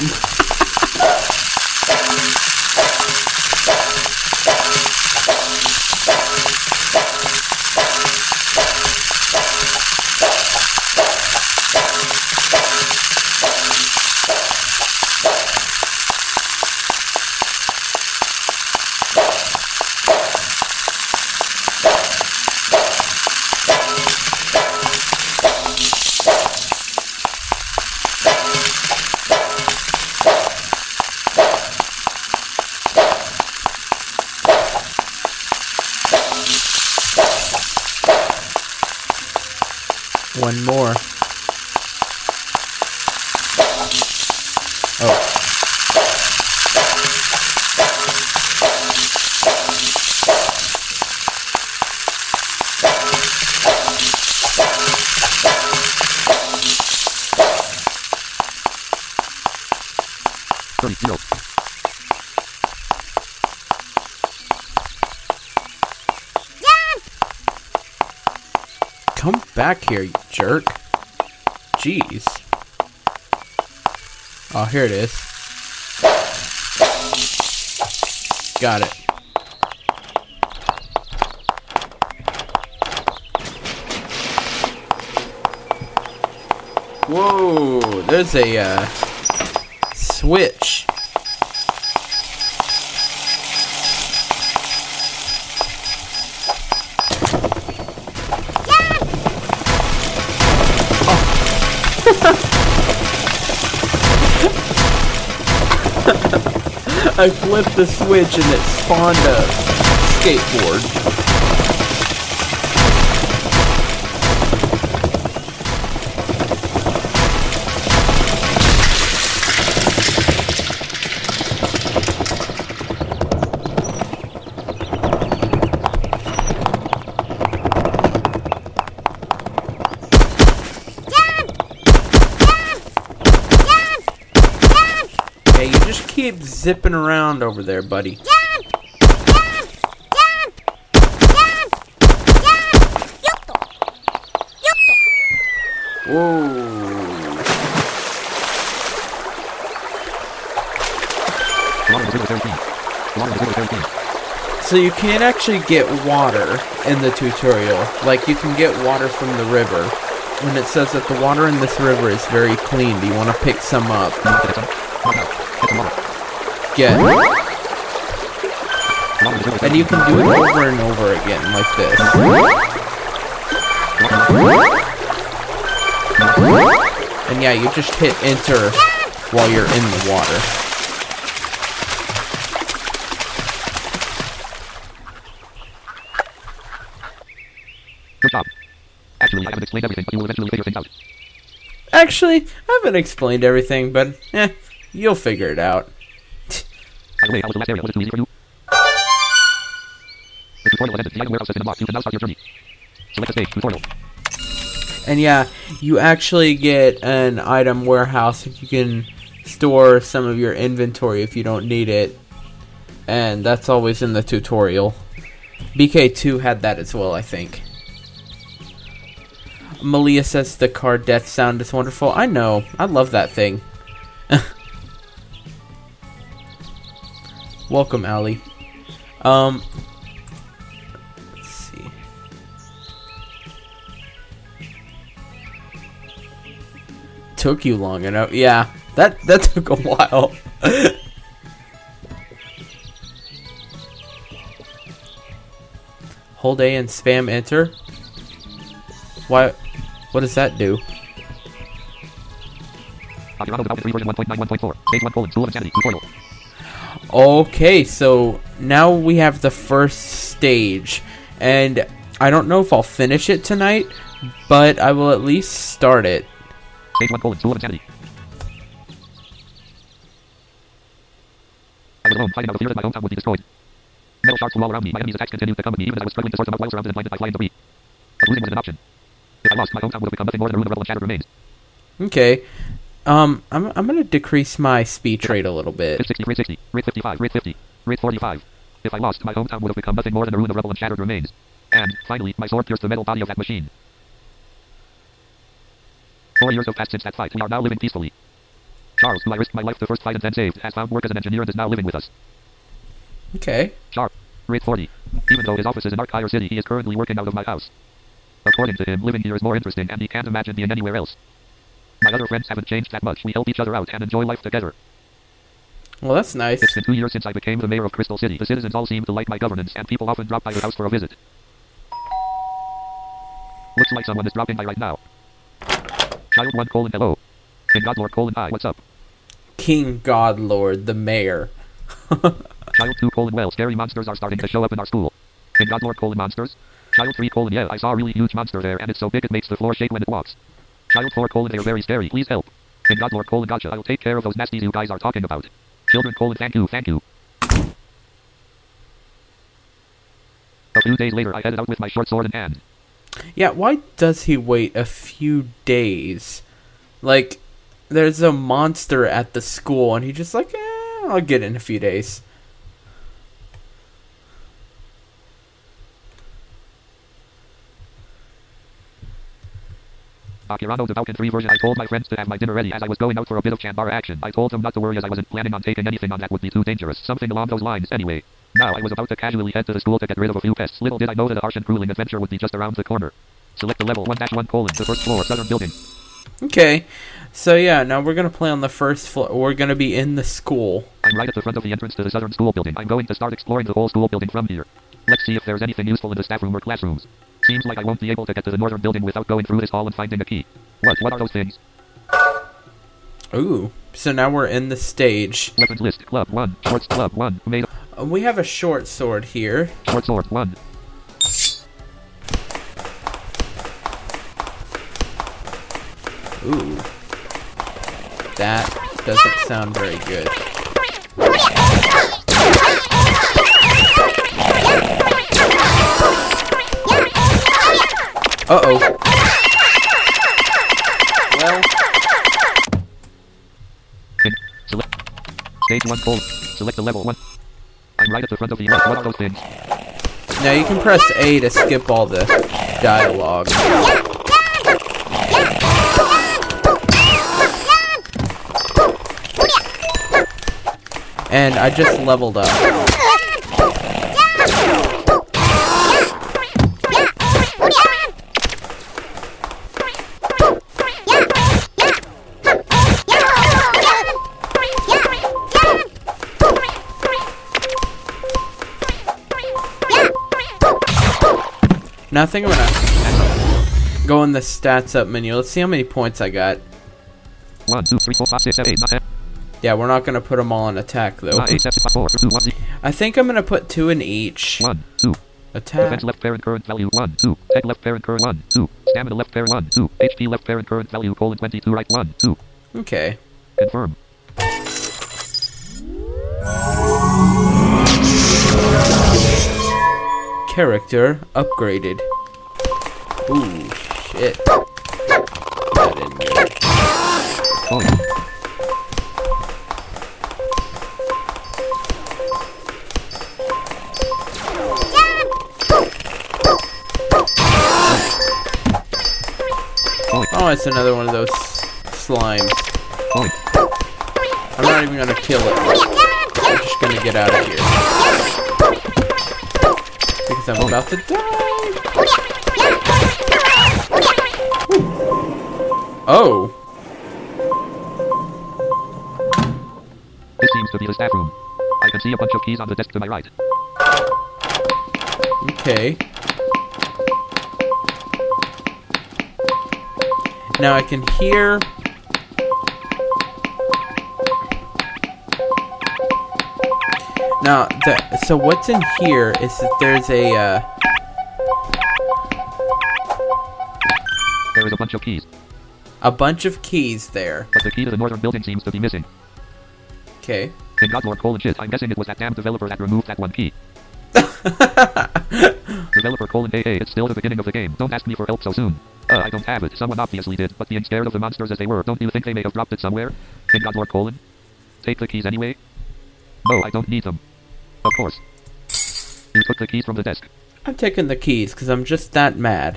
One more. Oh. Zero. Come back here, you jerk. Jeez. Oh, here it is. Got it. Whoa, there's a switch. I flipped the switch and it spawned a skateboard. Hey, you just keep zipping around over there, buddy. Whoa. So you can't actually get water in the tutorial. Like, you can get water from the river. And it says that the water in this river is very clean. Do you want to pick some up? Get it. And you can do it over and over again, like this. And yeah, you just hit enter while you're in the water. Good job. Actually, I haven't explained everything, but you will eventually figure things out. Actually, I haven't explained everything, but you'll figure it out. By the way, how was the last area? Was it too easy for you? The tutorial ended. The item warehouse is in the box. You can now start your journey. Select the stage. Tutorial. And yeah, you actually get an item warehouse and you can store some of your inventory if you don't need it. And that's always in the tutorial. BK2 had that as well, I think. Malia says the car death sound is wonderful. I know. I love that thing. welcome, Allie. Let's see. Took you long enough. Yeah, that took a while. Hold A and spam enter. Why? What does that do? Okay, so now we have the first stage, and I don't know if I'll finish it tonight, but I will at least start it. Stage 1: School of Insanity. I was alone, fighting out the fear that my hometown would be destroyed. Metal shards flew all around me. My enemies' attacks continued to come at me even as I was struggling to sort them out while surrounded and blinded by flying debris. But losing was an option. If I lost, my hometown would have become nothing more than a ruin of rubble and shattered remains. Okay. I'm gonna decrease my speech rate a little bit. Rate 60, rate 60, rate 55, rate 50, rate 45. If I lost, my hometown would have become nothing more than a ruin of rubble and shattered remains. And, finally, my sword pierced the metal body of that machine. 4 years have passed since that fight. We are now living peacefully. Charles, who I risked my life to first fight and then saved, has found work as an engineer and is now living with us. Okay. Sharp. Rate 40. Even though his office is in Arkhire City, he is currently working out of my house. According to him, living here is more interesting and he can't imagine being anywhere else. My other friends haven't changed that much. We help each other out and enjoy life together. Well, that's nice. It's been 2 years since I became the mayor of Crystal City. The citizens all seem to like my governance and people often drop by the house for a visit. Looks like someone is dropping by right now. Child 1: hello. King Godlord: hi, what's up? King Godlord, the mayor. Child 2: well, scary monsters are starting to show up in our school. King Godlord: monsters? Child 3: yeah, I saw a really huge monster there and it's so big it makes the floor shake when it walks. Child 4: they are very scary, please help. King Godlord: gotcha, I'll take care of those nasties you guys are talking about. Children: thank you. A few days later, I headed out with my short sword in hand. Yeah, why does he wait a few days? Like, there's a monster at the school, and he just like, I'll get it in a few days. Akirano the Vulcan 3 version. I told my friends to have my dinner ready as I was going out for a bit of Chambara action. I told them not to worry as I wasn't planning on taking anything on that would be too dangerous. Something along those lines anyway. Now I was about to casually head to the school to get rid of a few pests. Little did I know that a harsh and grueling adventure would be just around the corner. Select the level 1-1: the first floor, southern building. Okay, so yeah, now we're gonna play on the first floor. We're gonna be in the school. I'm right at the front of the entrance to the southern school building. I'm going to start exploring the whole school building from here. Let's see if there's anything useful in the staff room or classrooms. Seems like I won't be able to get to the northern building without going through this hall and finding a key. What are those things? Ooh, so now we're in the stage. Weapons list, club 1, short club 1, made. We have a short sword here. Short sword 1. Ooh. That doesn't sound very good. Uh-oh. Well. Select. Stage 1: select the level 1. I'm right at the front of the what are those things? Now you can press A to skip all the dialogue. And I just leveled up. Now I think I'm gonna go in the stats up menu. Let's see how many points I got. 1, 2, 3, 4, 5, 6, 7, 8, 9, 10. Yeah, we're not gonna put them all in attack though. 8, 7, 6, 5, 4, 2, 1, I think I'm gonna put 2 in each. 1, 2. Attack. Defense left parent current value 1, 2. Tech left parent current 1, 2. Stamina left parent 1, 2. HP left parent current value 22 right 1, 2. Okay. Confirm. Character upgraded. Ooh, shit. Put that in there. Oh. Oh, it's another one of those slimes. Oh. I'm not even gonna kill it. I'm just gonna get out of here. Because I'm about to die. Oh. This seems to be the staff room. I can see a bunch of keys on the desk to my right. Okay. Now I can hear... Now, so what's in here is that there's a, There is a bunch of keys. A bunch of keys there. But the key to the northern building seems to be missing. Okay. In Godlord colon shit, I'm guessing it was that damn developer that removed that one key. Developer colon AA, it's still the beginning of the game. Don't ask me for help so soon. I don't have it. Someone obviously did, but being scared of the monsters as they were, don't you think they may have dropped it somewhere? In Godlord colon? Take the keys anyway? No, I don't need them. Of course. You took the keys from the desk. I'm taking the keys because I'm just that mad.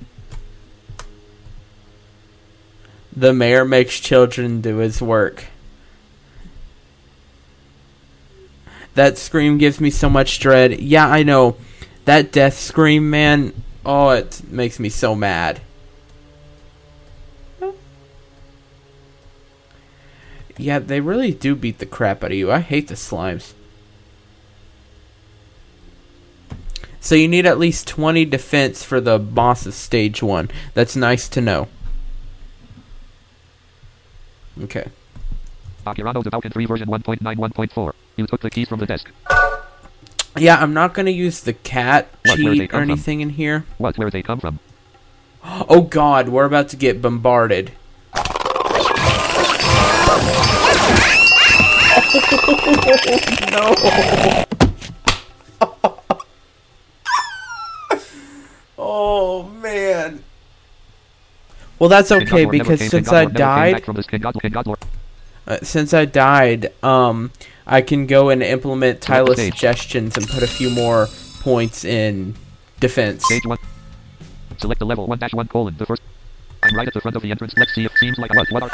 The mayor makes children do his work. That scream gives me so much dread. Yeah, I know. That death scream, man. Oh, it makes me so mad. Yeah, they really do beat the crap out of you. I hate the slimes. So you need at least 20 defense for the boss's stage 1. That's nice to know. Okay. Akirano Devouken 3 version 1.91.4. You took the keys from the desk. Yeah, I'm not going to use the cat cheat or anything in here. What? Where they come from? Oh god, we're about to get bombarded. No. Oh man. Well, that's okay because since I died, I can go and implement Tyler's suggestions and put a few more points in defense. Stage 1. Select the level 1-1 colon. The first. I'm right at the front of the entrance. Let's see if it seems like what are.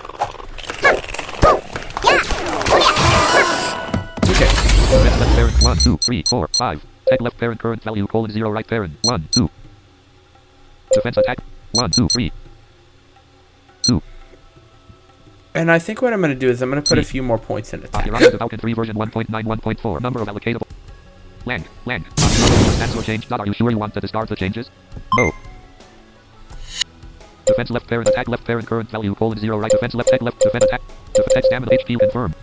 Okay. Defense left parent 1, 2, 3, 4, 5. Tech left parent current value colon 0 right parent 1, 2. Defense attack 1, 2, 3. 2. And I think what I'm going to do is I'm going to put a few more points in attack. Akirano Devouken 3 version 1.91.4. Number of allocatable. Lang. Stats or change. Are you sure you want to discard the changes? No. Defense left parent attack left parent current value colon 0 right defense left tech left defense attack. Defense stamina HP confirm.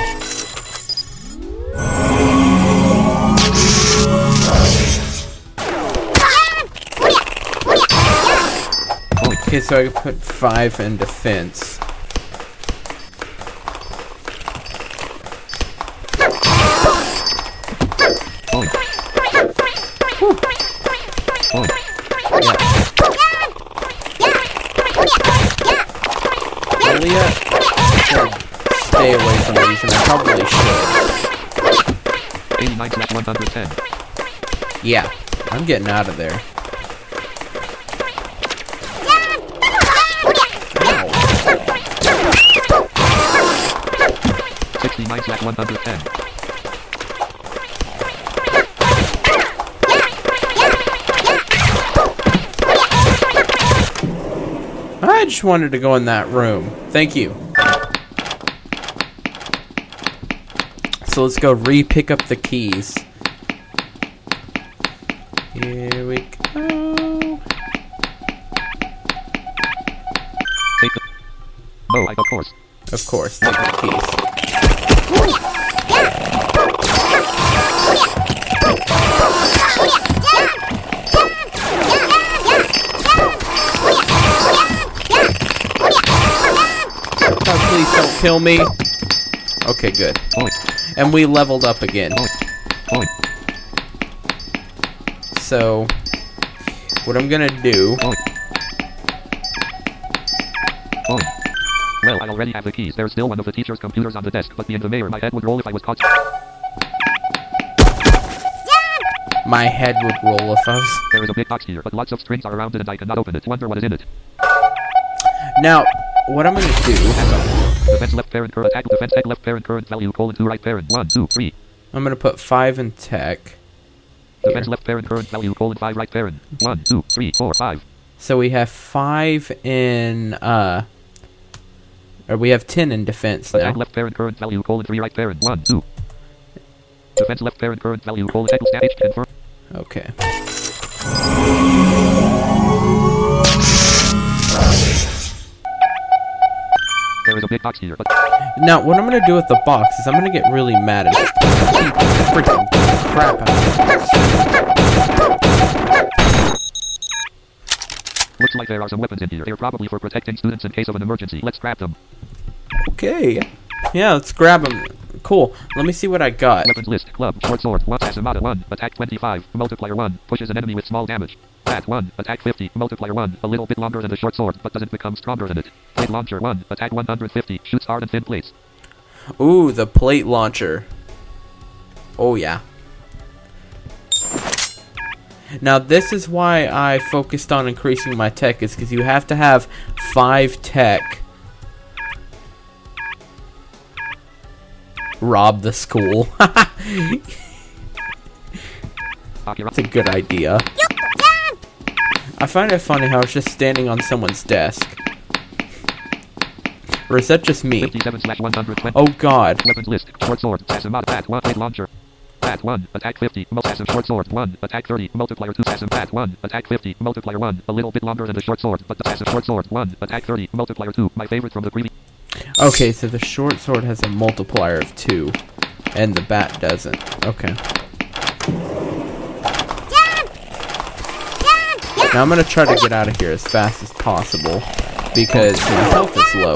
Okay, so I can put 5 in defense. Leah should stay away from these, and I probably should. 89/110. Yeah, I'm getting out of there. Ow. 69/110. I just wanted to go in that room. Thank you. So let's go re-pick up the keys. Here we go. Take the... No, of course. Of course, take the keys. Please don't kill me. Okay, good. And we leveled up again. So, what I'm gonna do... Well, I already have the keys. There's still one of the teacher's computers on the desk, but being the mayor, my head would roll if I was caught. My head would roll if I was... There is a big box here, but lots of strings are around it and I cannot open it. Wonder what is in it. Now, what I'm gonna do... Defense left parent current attack. Defense tech left parent current value colon 2 right parent 1 2 3. I'm gonna put 5 in tech. Defense left parent current value colon 5 right parent 1 2 3 4 5. So we have 5 in or we have 10 in defense now. Attack left parent current value colon 3 right parent 1 2. Defense left parent current value colon equals damage confirm. Okay. There is a big box here, but Now, what I'm gonna do with the box is I'm gonna get really mad and beat the freaking crap out of it. looks like there are some weapons in here. They're probably for protecting students in case of an emergency. Let's grab them. Okay. Yeah, let's grab them. Cool. Let me see what I got. Weapons list. Club. Short sword. 1. Asamada 1. Attack 25. Multiplier 1. Pushes an enemy with small damage. Bat 1. Attack 50. Multiplier 1. A little bit longer than the short sword, but doesn't become stronger than it. Plate launcher 1. Attack 150. Shoots hard and thin plates. Ooh, the plate launcher. Oh, yeah. Now, this is why I focused on increasing my tech, is because you have to have 5 tech. Rob the school. That's a good idea. I find it funny how it's just standing on someone's desk. Or is that just me? 57/120. Oh god. Weapons list. Short sword. Asamada. Bat 1. Plate launcher. Bat 1. Attack 50. Assassin short sword 1. Attack 30. Multiplier 2. Assassin Bat 1. Attack 50. Multiplier 1. A little bit longer than the short sword, but the assassin short sword 1. Attack 30. Multiplier 2. My favorite from the previous. Okay, so the short sword has a multiplier of 2, and the bat doesn't. Okay. Now I'm gonna try to get out of here as fast as possible, because my health is low.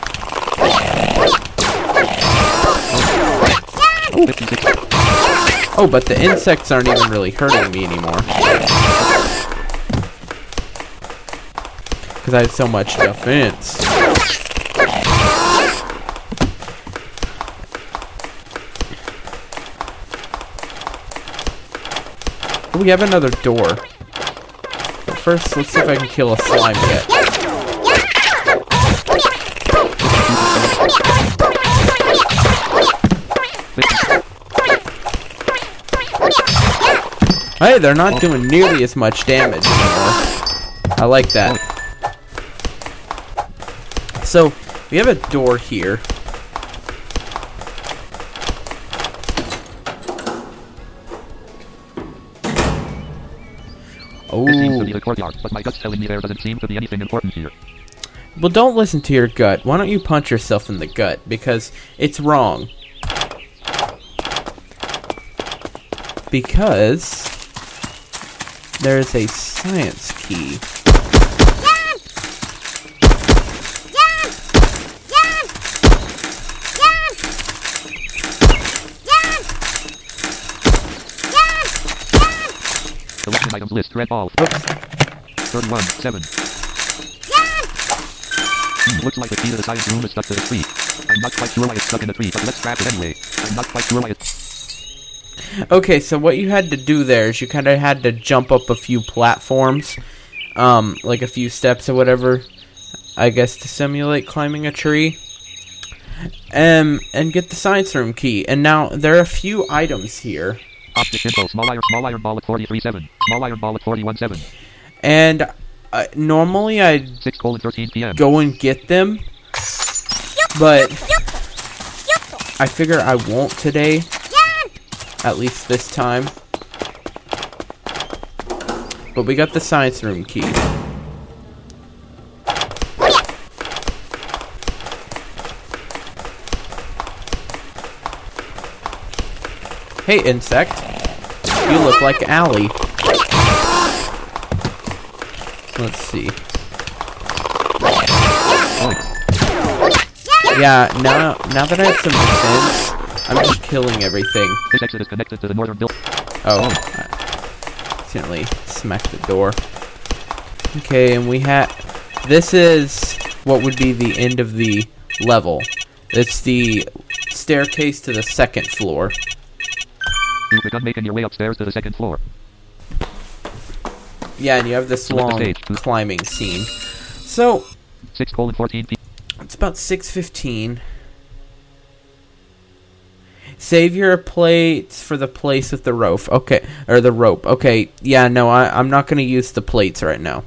Oh, but the insects aren't even really hurting me anymore. Because I have so much defense. We have another door. But first, let's see if I can kill a slime yet. Hey, they're not doing nearly as much damage anymore. I like that. So, we have a door here. Oh. This seems to be the courtyard, but my gut's telling me there doesn't seem to be anything important here. Well, don't listen to your gut. Why don't you punch yourself in the gut? Because it's wrong. Because there's a science key. Selection items list. Red ball. Oops. 31. 7. Looks like the key to the science room is stuck to the tree. I'm not quite sure why it's stuck in the tree, but let's grab it anyway. I'm not quite sure why it's... Okay, so what you had to do there is you kind of had to jump up a few platforms, like a few steps or whatever, I guess, to simulate climbing a tree, and get the science room key. And now there are a few items here. Optic info. Small iron ball at 43.7. Small iron ball at 41.7. And normally I'd 6:13 p.m. go and get them, but I figure I won't today. At least this time. But we got the science room key. Hey, insect. You look like Allie. Let's see. Yeah, now that I have some defense, I'm just killing everything. This exit is connected to the northern building. Oh, I accidentally smacked the door. Okay, and we have... This is what would be the end of the level. It's the staircase to the second floor. You've begun making your way upstairs to the second floor. Yeah, and you have this long climbing scene. So, 6:14 p.m. It's about 6:15. Save your plates for the place with the rope. Okay, or the rope. Okay, yeah, no, I'm not gonna use the plates right now.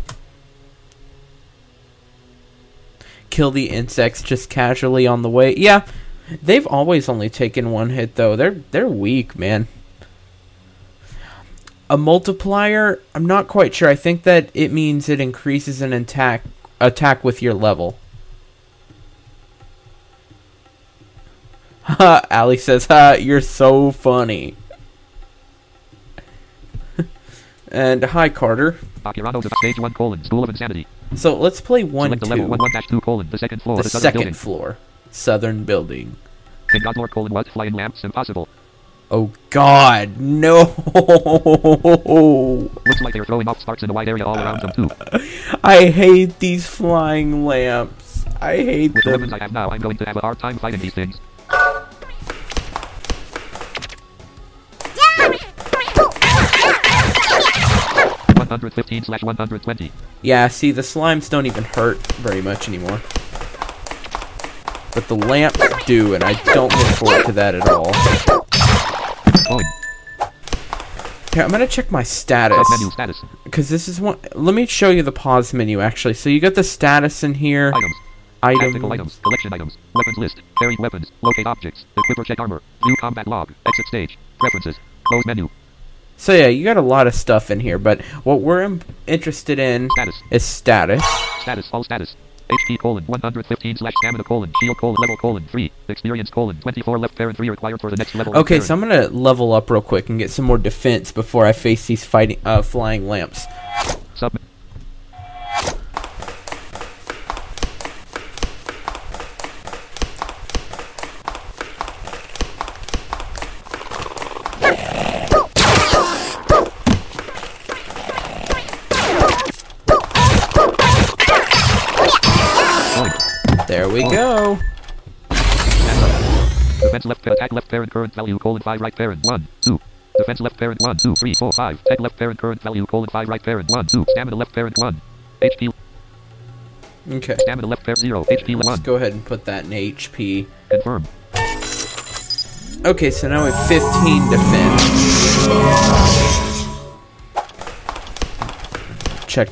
Kill the insects just casually on the way. Yeah, they've always only taken one hit though. They're weak, man. A multiplier, I'm not quite sure. I think that it means it increases an attack with your level. Ha, Ali says, ha, you're so funny. And hi, Carter. Akirano to stage 1 colon, School of Insanity. So let's play 1-2. Select the level 1-2 colon, the second floor, The the southern second building. floor. Southern building. King Godlord colon what? Flying lamps, impossible. Oh God, no! Looks like they're throwing off sparks in a wide area all around them too. I hate these flying lamps. I hate With the them. weapons I have now, I'm going to have a hard time fighting these things. (115/120). Yeah, see, the slimes don't even hurt very much anymore. But the lamps do, and I don't look forward to that at all. Coin. Here, I'm gonna check my status. Menu status. Because this is one... Let me show you the pause menu, actually. So you got the status in here. Items. Tactical items. Collection items. Weapons list. Carried weapons. Locate objects. Equip or check armor. View combat log. Exit stage. Preferences. Close menu. So yeah, you got a lot of stuff in here, but what we're interested in Status. is status. Status. All status. HP colon 115 slash stamina colon shield colon level colon 3 experience colon 24 left parent 3 required for the next level. Okay, so I'm gonna level up real quick and get some more defense before I face these flying lamps. Sub. There we go. Defense left parent, attack left parent current value colon 5 right parent 1 2. Defense left parent 1 2 3 4 5. Attack left parent current value colon 5 right parent 1 2. Stamina left parent 1. HP. Okay. Stamina left parent 0. HP 1. Let's go ahead and put that in HP. Confirm. Okay, so now we have 15 defense. Check.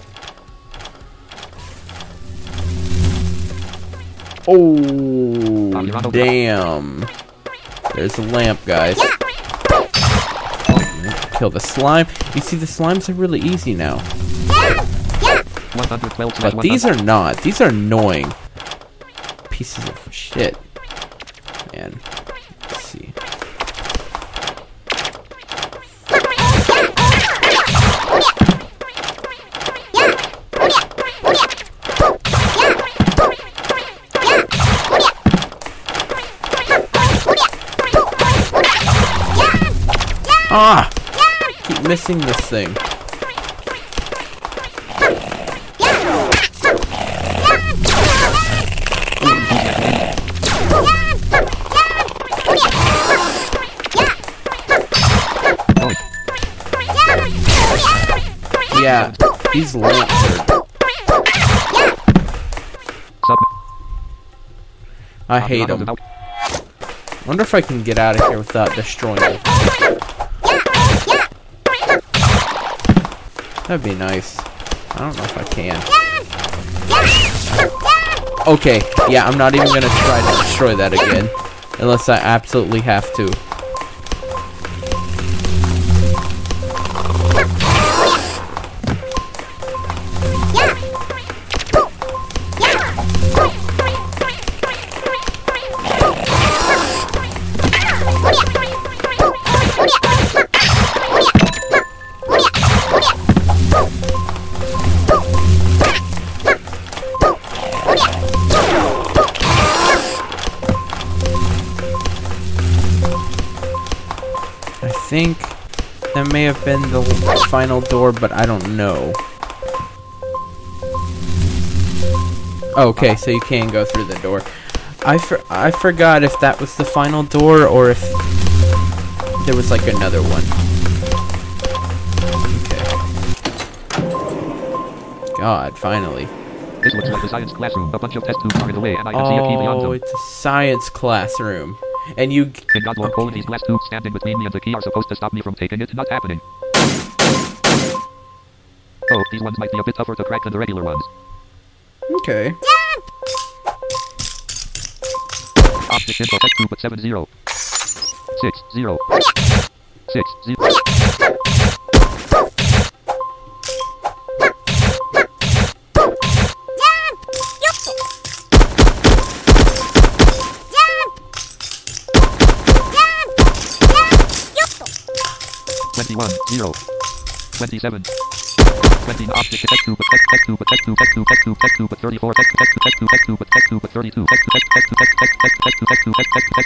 Oh, damn. There's a lamp, guys. Kill the slime. You see, the slimes are really easy now. 112 But these are not. These are annoying. Pieces of shit. Man. Let's see. Ah! Keep missing this thing. Yeah, these lamps are... I hate them. Wonder if I can get out of here without destroying them. That'd be nice. I don't know if I can. Okay, yeah, I'm not even gonna try to destroy that again. Unless I absolutely have to. I think that may have been the final door, but I don't know. Okay, so you can go through the door. I forgot if that was the final door or if there was like another one. Okay. God, finally. This looks like a science classroom. A bunch of test tubes are in the way, and I can see a key beyond them. Oh, it's a science classroom. And you... In God's Lord, these glass tubes standing between me and the key are supposed to stop me from taking it. Not happening. Oh, these ones might be a bit tougher to crack than the regular ones. Okay. Object info test tube at 70. 60. 60. 21, 0, 27, 20, object, text tube, text tube, text tube, text tube, text tube, text tube, 34, text tube, text tube, text tube, text tube, 32, text tube, text tube, text tube, text tube,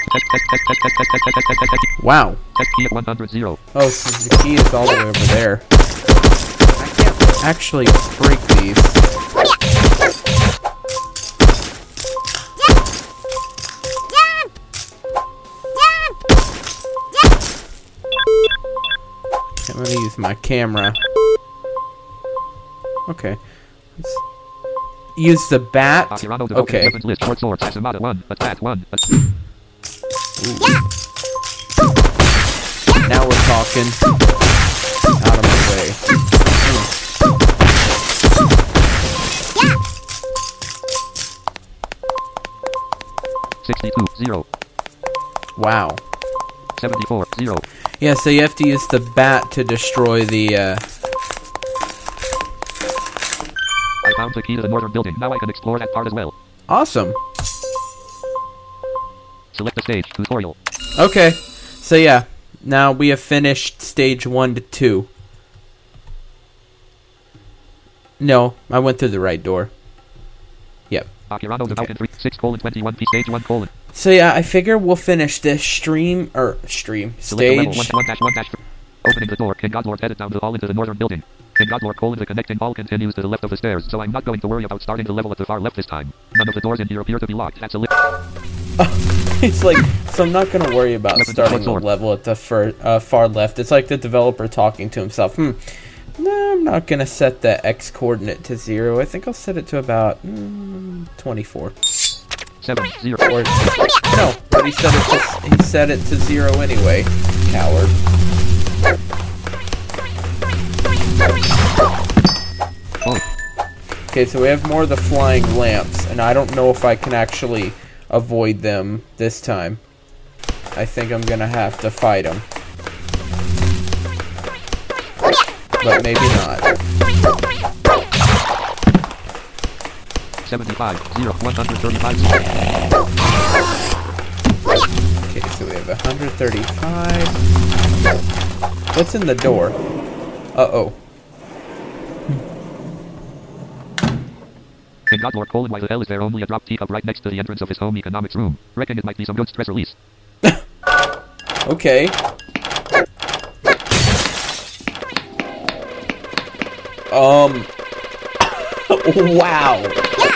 text tube, Wow. text key at 100, 0. Oh, so the key is all the way over there. I can't actually break these. I'm gonna use my camera. Okay. Let's use the bat. Okay. Now we're talking. Out of my way. 62, 0. Wow. 74, 0. Yeah, so you have to use the bat to destroy the, I found the key to the northern building. Now I can explore that part as well. Awesome. Select the stage. Tutorial. Okay. So yeah. Now we have finished stage 1 to 2. No, I went through the right door. Yep. Okay. 6:21 stage 1. So yeah, I figure we'll finish this stage. Opening the door, King Godlord headed down the hall into the northern building. King Godlord: the connecting hall continues to the left of the stairs, so I'm not going to worry about starting the level at the far left this time. None of the doors in here appear to be locked. That's a It's like, so I'm not going to worry about starting the level at the far left. It's like the developer talking to himself. No, I'm not going to set the X coordinate to 0. I think I'll set it to about 24. 7, 0. Or, no, but he set it to 0 anyway. Coward. Oh. Okay, so we have more of the flying lamps, and I don't know if I can actually avoid them this time. I think I'm gonna have to fight them. But maybe not. 75, 0, 135, 0. Okay, so we have 135. What's in the door? Uh-oh. King Godlord: why the hell is there only a drop teacup right next to the entrance of his home economics room? Reckon it might be some good stress release. Okay. Wow.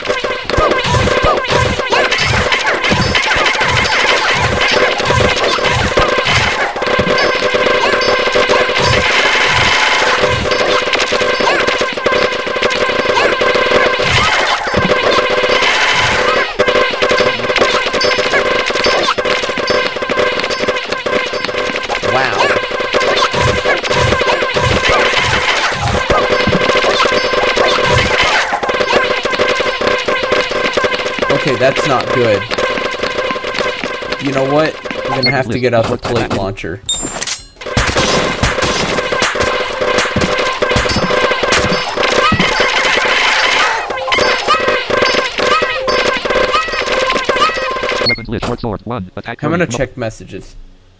Okay, that's not good. You know what? I'm gonna have to get out the plate launcher. Weapons list, short sword, 1. Attack. I'm gonna check messages.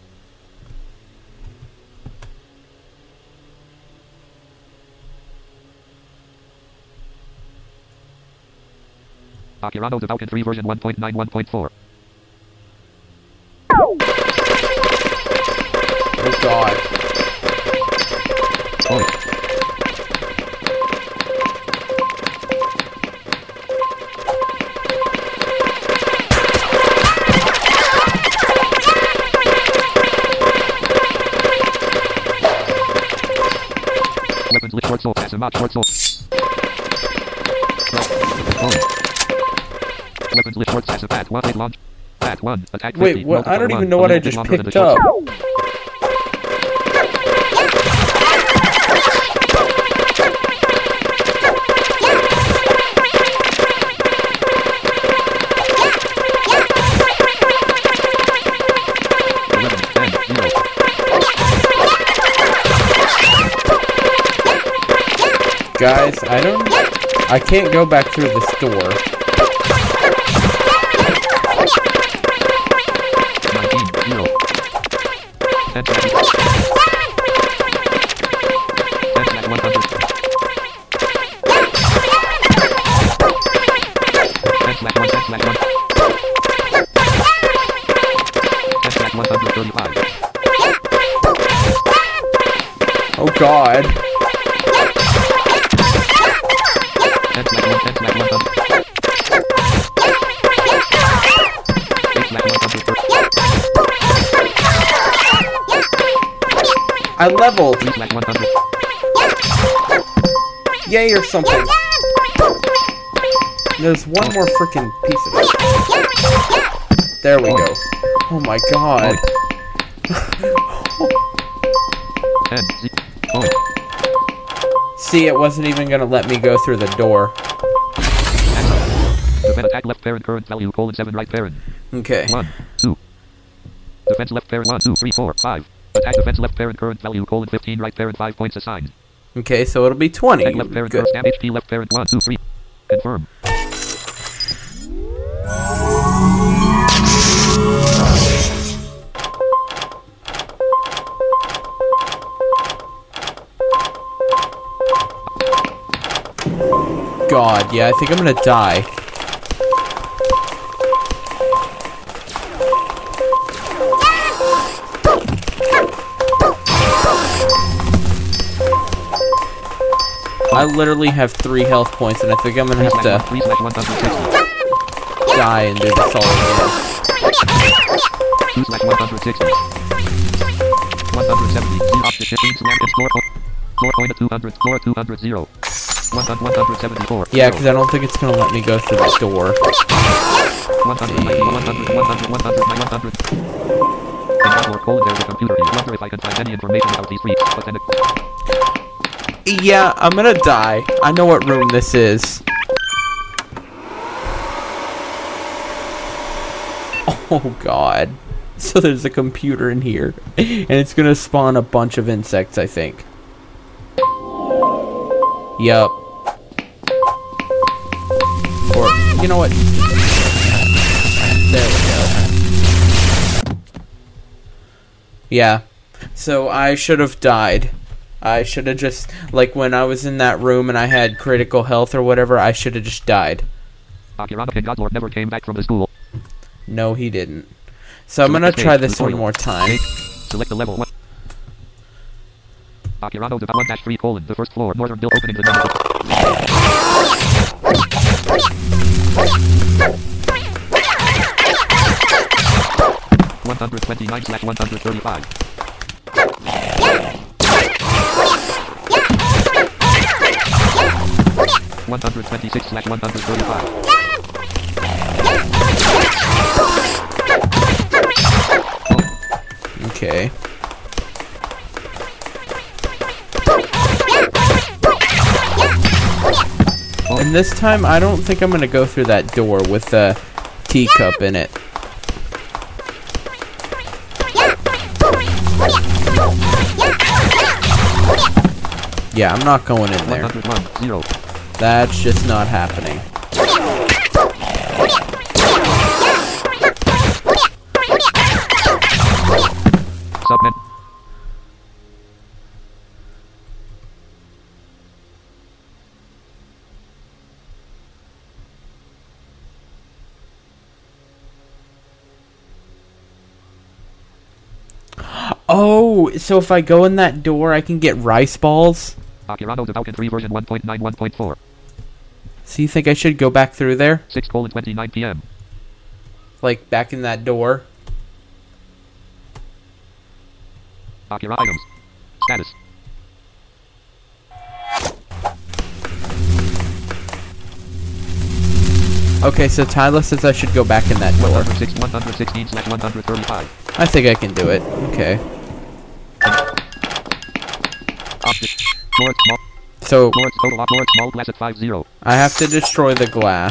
Akirano Devouken 3 version 1.91.4. Oh god. Oh. Weapons list, short sword, Asimov, short sword. Weapons list short passive at 1 launch. At 1. Attack 50. Wait, what? I don't even know what I just picked up. Guys, I can't go back through this door. 19, 0. 10 seconds. 10 seconds, 100. 10 seconds, 1, 10 seconds, 1. 10 seconds, 135. Oh god. 10 seconds, 1, 10 seconds, 100. 8 seconds, 100. I leveled. 3 seconds, 100. Yay or something. There's one more freaking piece of it. There we go. Oh my god. 10, 0. See, it wasn't even gonna let me go through the door. Defend attack left parent current value colon 7 right parent. Okay. 1, 2. Defense left parent 1, 2, 3, 4, 5. Attack defense left parent current value colon 15 right parent 5 points assigned. Okay, so it'll be 20. Attack left parent Good. current HP left parent 1, 2, 3. Confirm. God, yeah, I think I'm gonna die. I literally have 3 health points, and I think I'm gonna have to 3/160. die and do this all again. 2/160. 170. See off the shipping slam and floor point 200. Floor 200 0. 174. Yeah, because I don't think it's gonna let me go through the door. 100, 100, 100, 100, 100. And one more colon, there's a computer here. Wonder if I can find any information about these freaks, but then Yeah, I'm gonna die. I know what room this is. Oh god. So there's a computer in here. And it's gonna spawn a bunch of insects, I think. Yup. Or, you know what? There we go. Yeah. So I should have died. I should have just, like when I was in that room and I had critical health or whatever, I should have just died. Akirana Godlord never came back from the school. No, he didn't. So I'm gonna try this one more time. Select the level 1. Akirano Deva 1-3 colon, the first floor, northern bill opening the number. 129/135. 126/135. Okay. And this time, I don't think I'm gonna go through that door with the teacup in it. Yeah, I'm not going in there. 101, 0. That's just not happening. Submit. Oh, so if I go in that door, I can get rice balls? Akirano Devouken 3 version 1.91.4. So you think I should go back through there? 6:29 p.m. Like, back in that door? Akira items. Status. Okay, so Tyler says I should go back in that door. 116/135. I think I can do it. Okay. Object. Floor small. So Floor total. Floor small glass at 50. I have to destroy the glass.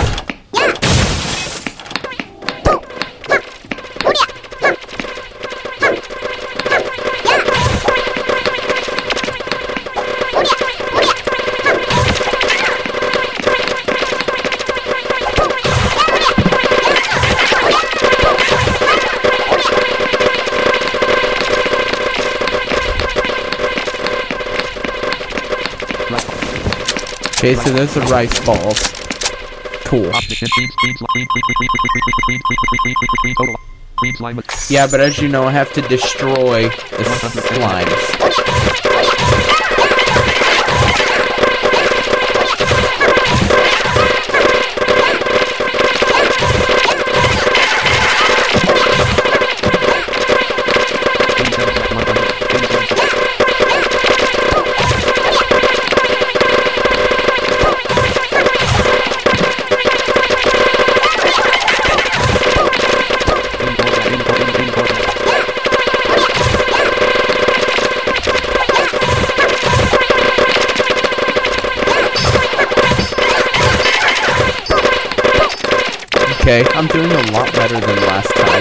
Okay, so those are rice balls. Cool. Yeah, but as you know, I have to destroy the slimes. Okay, I'm doing a lot better than last time.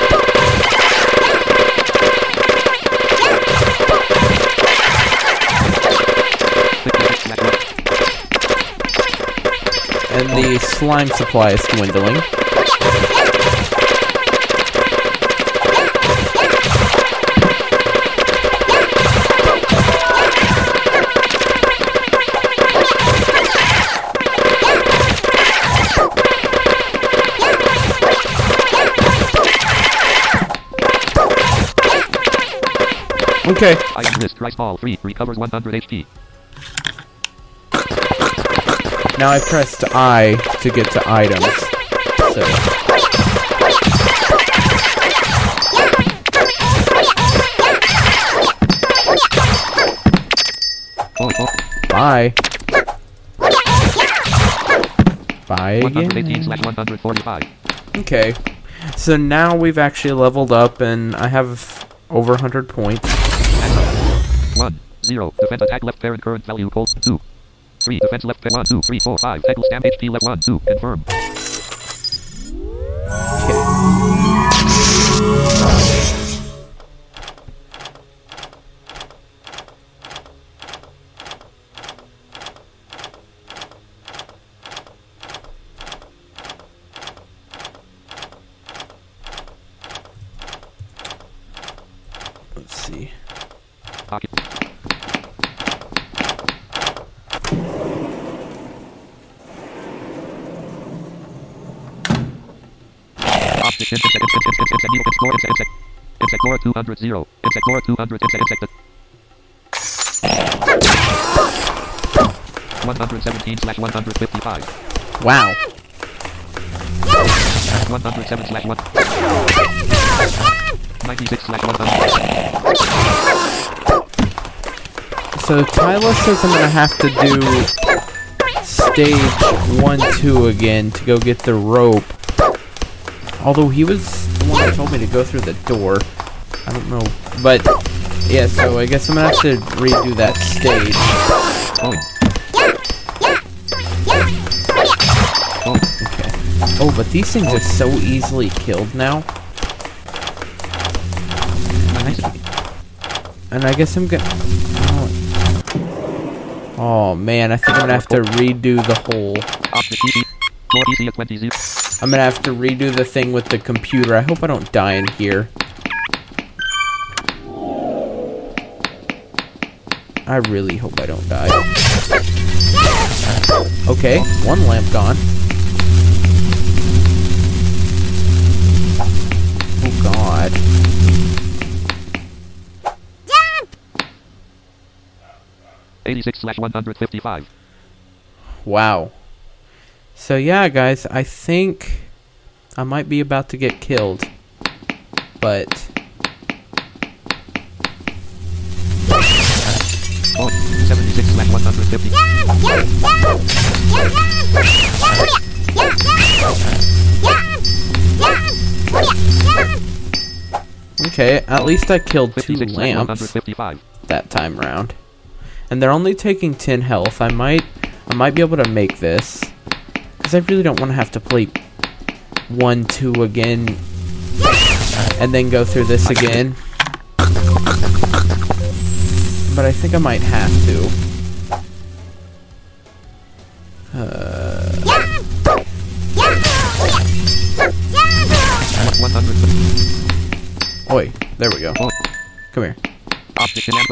And the slime supply is dwindling. Okay. Item list. Rice ball 3 recovers 100 HP. Now I pressed I to get to items. So. Bye. Bye again. 118/145. Okay. So now we've actually leveled up and I have over 100 points. 1, 0. Defense attack left parent current value cold 2. 3. Defense left 1, 2, 3, 4, 5. Tackle stamp HP left 1, 2. Confirm. Let's see. Pocket. Object insect more 200 0. Insect more 200 insect 117/155. Wow. 107/1. 96/100. So Tyler says I'm gonna have to do stage 1, 2 again to go get the rope. Although he was the one that told me to go through the door. I don't know. But yeah, so I guess I'm gonna have to redo that stage. Oh. Okay. Oh, but these things are so easily killed now. And I guess I'm gonna... Oh man, I think I'm gonna have to redo the whole... I'm gonna have to redo the thing with the computer. I hope I don't die in here. I really hope I don't die. Okay, one lamp gone. Oh god. 86/155. Wow. So yeah, guys, I think I might be about to get killed. But... Oh, 76/150. Okay, at least I killed 2 56 lamps 155. that time round. And they're only taking 10 health. I might be able to make this. Because I really don't want to have to play 1, 2 again. And then go through this again. But I think I might have to. 100. Oi, there we go. Come here. Objects in lamp,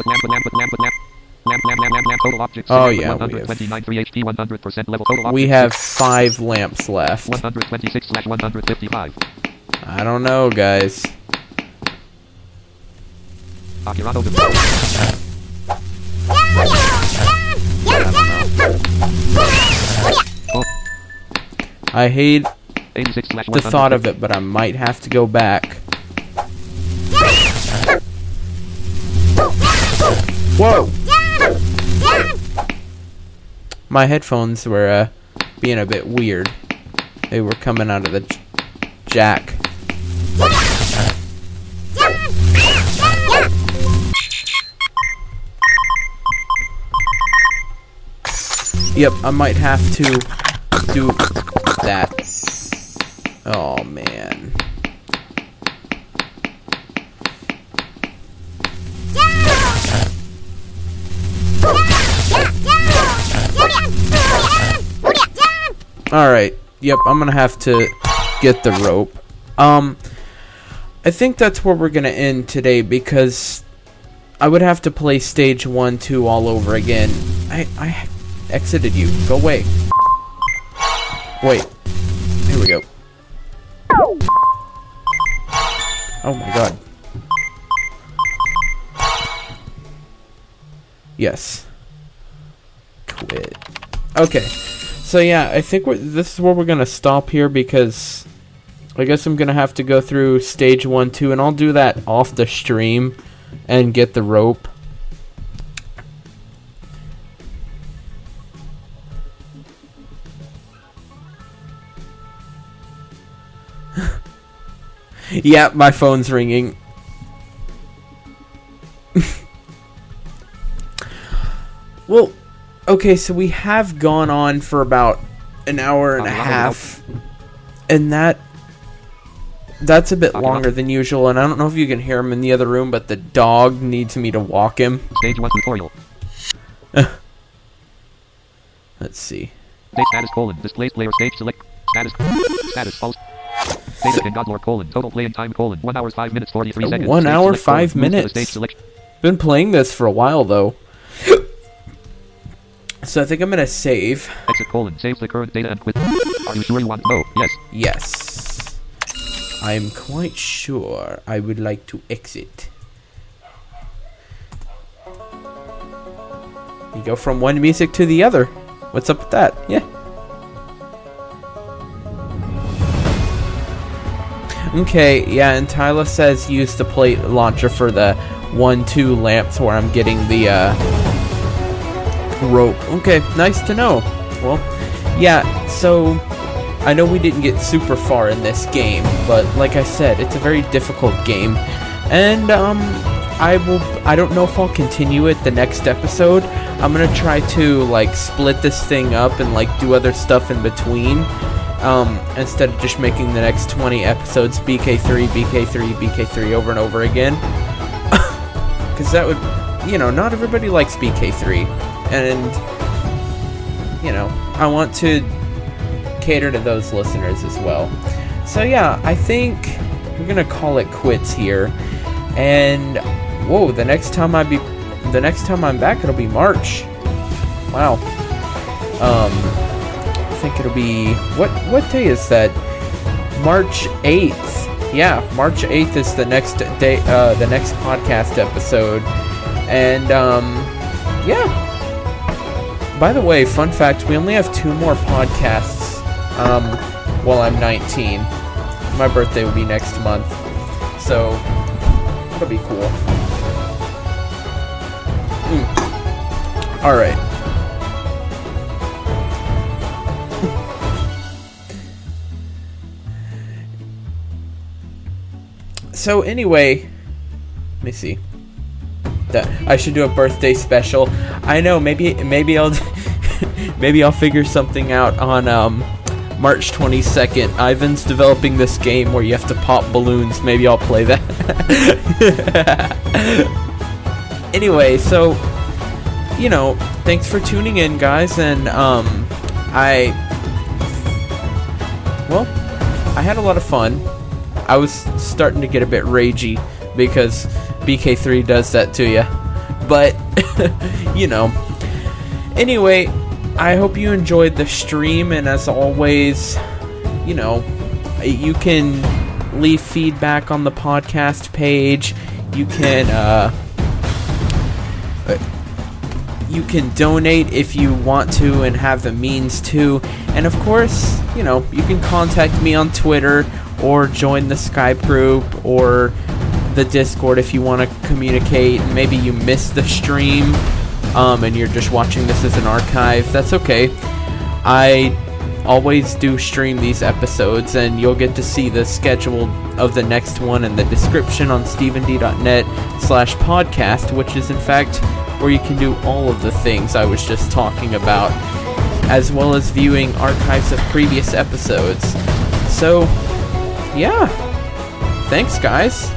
total objects. Oh, yeah, 129 3 HP, 100% level total objects. We have 5 lamps left. 126/155. I don't know, guys. Accurado de I hate 86/100. the thought of it, but I might have to go back. Whoa! My headphones were being a bit weird. They were coming out of the jack. Yep, I might have to do that. Oh, man. Alright, yep, I'm gonna have to get the rope. I think that's where we're gonna end today, because I would have to play stage 1, 2 all over again. I exited you. Go away. Wait. Here we go. Oh my god. Yes. Quit. Okay. So yeah, I think this is where we're gonna stop here, because I guess I'm gonna have to go through stage 1, 2, and I'll do that off the stream and get the rope. Yeah, my phone's ringing. Well, okay, so we have gone on for about an hour and a half, and that's a bit longer than usual, and I don't know if you can hear him in the other room, but the dog needs me to walk him. Stage 1 tutorial. Let's see. Stage status : displays player stage select status false. Data in Godlord : total playing time : 1 hour 5 minutes 43 seconds. 1 hour Stage 5 minutes. Stage select. Been playing this for a while though. So I think I'm gonna save. Exit : saves the current data and quit. Are you sure you want? No. Yes. Yes. I'm quite sure I would like to exit. You go from one music to the other. What's up with that? Yeah. Okay, yeah, and Tyler says use the plate launcher for the 1, 2 lamps where I'm getting the rope. Okay, nice to know. Well, yeah, so I know we didn't get super far in this game, but like I said, it's a very difficult game. And I don't know if I'll continue it the next episode. I'm gonna try to like split this thing up and like do other stuff in between. Instead of just making the next 20 episodes BK3, BK3, BK3 over and over again. Because that would, you know, not everybody likes BK3. And, you know, I want to cater to those listeners as well. So yeah, I think we're going to call it quits here. And, whoa, the next time I'm back, it'll be March. Wow. I think it'll be what day is that? March 8th. Yeah, March 8th is the next day, the next podcast episode. And yeah. By the way, fun fact, we only have 2 more podcasts while I'm 19. My birthday will be next month. So that'll be cool. All right. So anyway, let me see. I should do a birthday special. I know, maybe I'll maybe I'll figure something out on March 22nd. Ivan's developing this game where you have to pop balloons. Maybe I'll play that. Anyway, so thanks for tuning in, guys, and I had a lot of fun. I was starting to get a bit ragey because BK3 does that to you. But, Anyway, I hope you enjoyed the stream, and as always, you can leave feedback on the podcast page. You can donate if you want to and have the means to. And of course, you can contact me on Twitter or join the Skype group or the Discord if you want to communicate. Maybe you missed the stream and you're just watching this as an archive. That's okay. I always do stream these episodes, and you'll get to see the schedule of the next one in the description on stevend.net/podcast, which is in fact where you can do all of the things I was just talking about, as well as viewing archives of previous episodes. So, yeah. Thanks, guys.